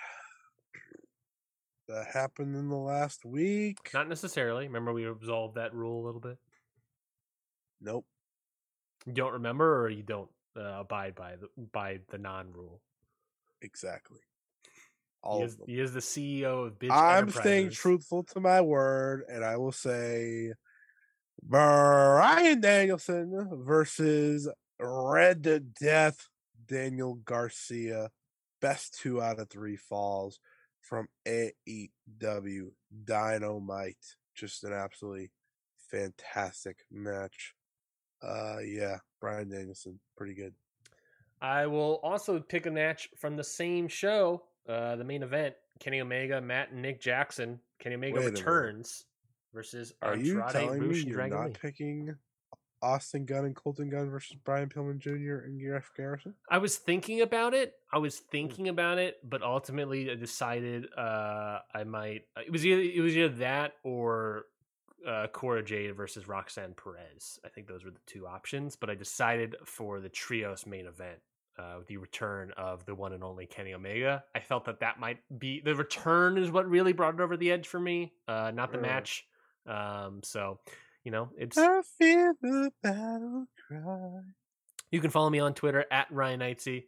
that happened in the last week. Not necessarily. Remember we absolved that rule a little bit? Nope. You don't remember, or you don't uh, abide by the by the non-rule? Exactly. All he of is, them. He is the C E O of Bitch I'm staying truthful to my word, and I will say Bryan Danielson versus Red Death Daniel Garcia. Best two out of three falls from A E W Dynamite. Just an absolutely fantastic match. Uh, yeah, Bryan Danielson, pretty good. I will also pick a match from the same show, uh, the main event. Kenny Omega, Matt and Nick Jackson. Kenny Omega returns versus Are Andrade you telling Rush me you're Dragon not Lee. picking Austin Gunn and Colton Gunn versus Brian Pillman Junior and Jeff Garrison? I was thinking about it. I was thinking about it, but ultimately I decided uh, I might. It was either it was either that or uh, Cora Jade versus Roxanne Perez. I think those were the two options, but I decided for the trios main event, uh, the return of the one and only Kenny Omega. I felt that that might be the return is what really brought it over the edge for me, uh, not the uh. match. Um, so. You know, it's. I feel the battle cry. You can follow me on Twitter at Ryan Knightsey.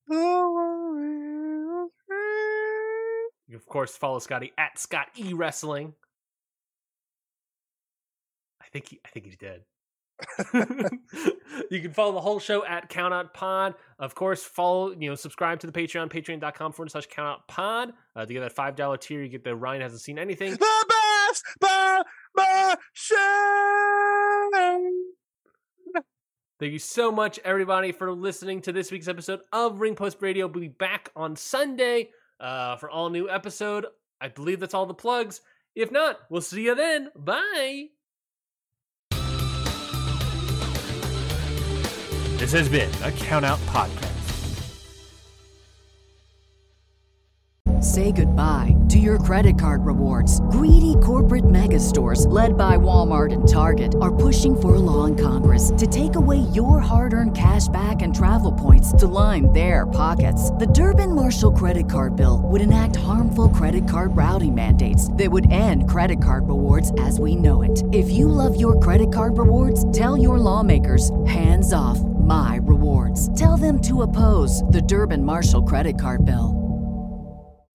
Oh, you can, of course, follow Scotty at Scott E Wrestling. I think he, I think he's dead. You can follow the whole show at Countout Pod. Of course, follow, you know, subscribe to the Patreon, patreon.com forward slash Countout Pod. Uh, to get that five dollar tier, you get the Ryan Hasn't Seen Anything. The best by my show. Thank you so much, everybody, for listening to this week's episode of Ring Post Radio. We'll be back on Sunday uh, for all new episode. I believe that's all the plugs. If not, we'll see you then. Bye. This has been a Countout Podcast. Say goodbye to your credit card rewards. Greedy corporate mega stores, led by Walmart and Target, are pushing for a law in Congress to take away your hard-earned cash back and travel points to line their pockets. The Durbin-Marshall credit card bill would enact harmful credit card routing mandates that would end credit card rewards as we know it. If you love your credit card rewards, tell your lawmakers, hands off my rewards. Tell them to oppose the Durbin-Marshall credit card bill.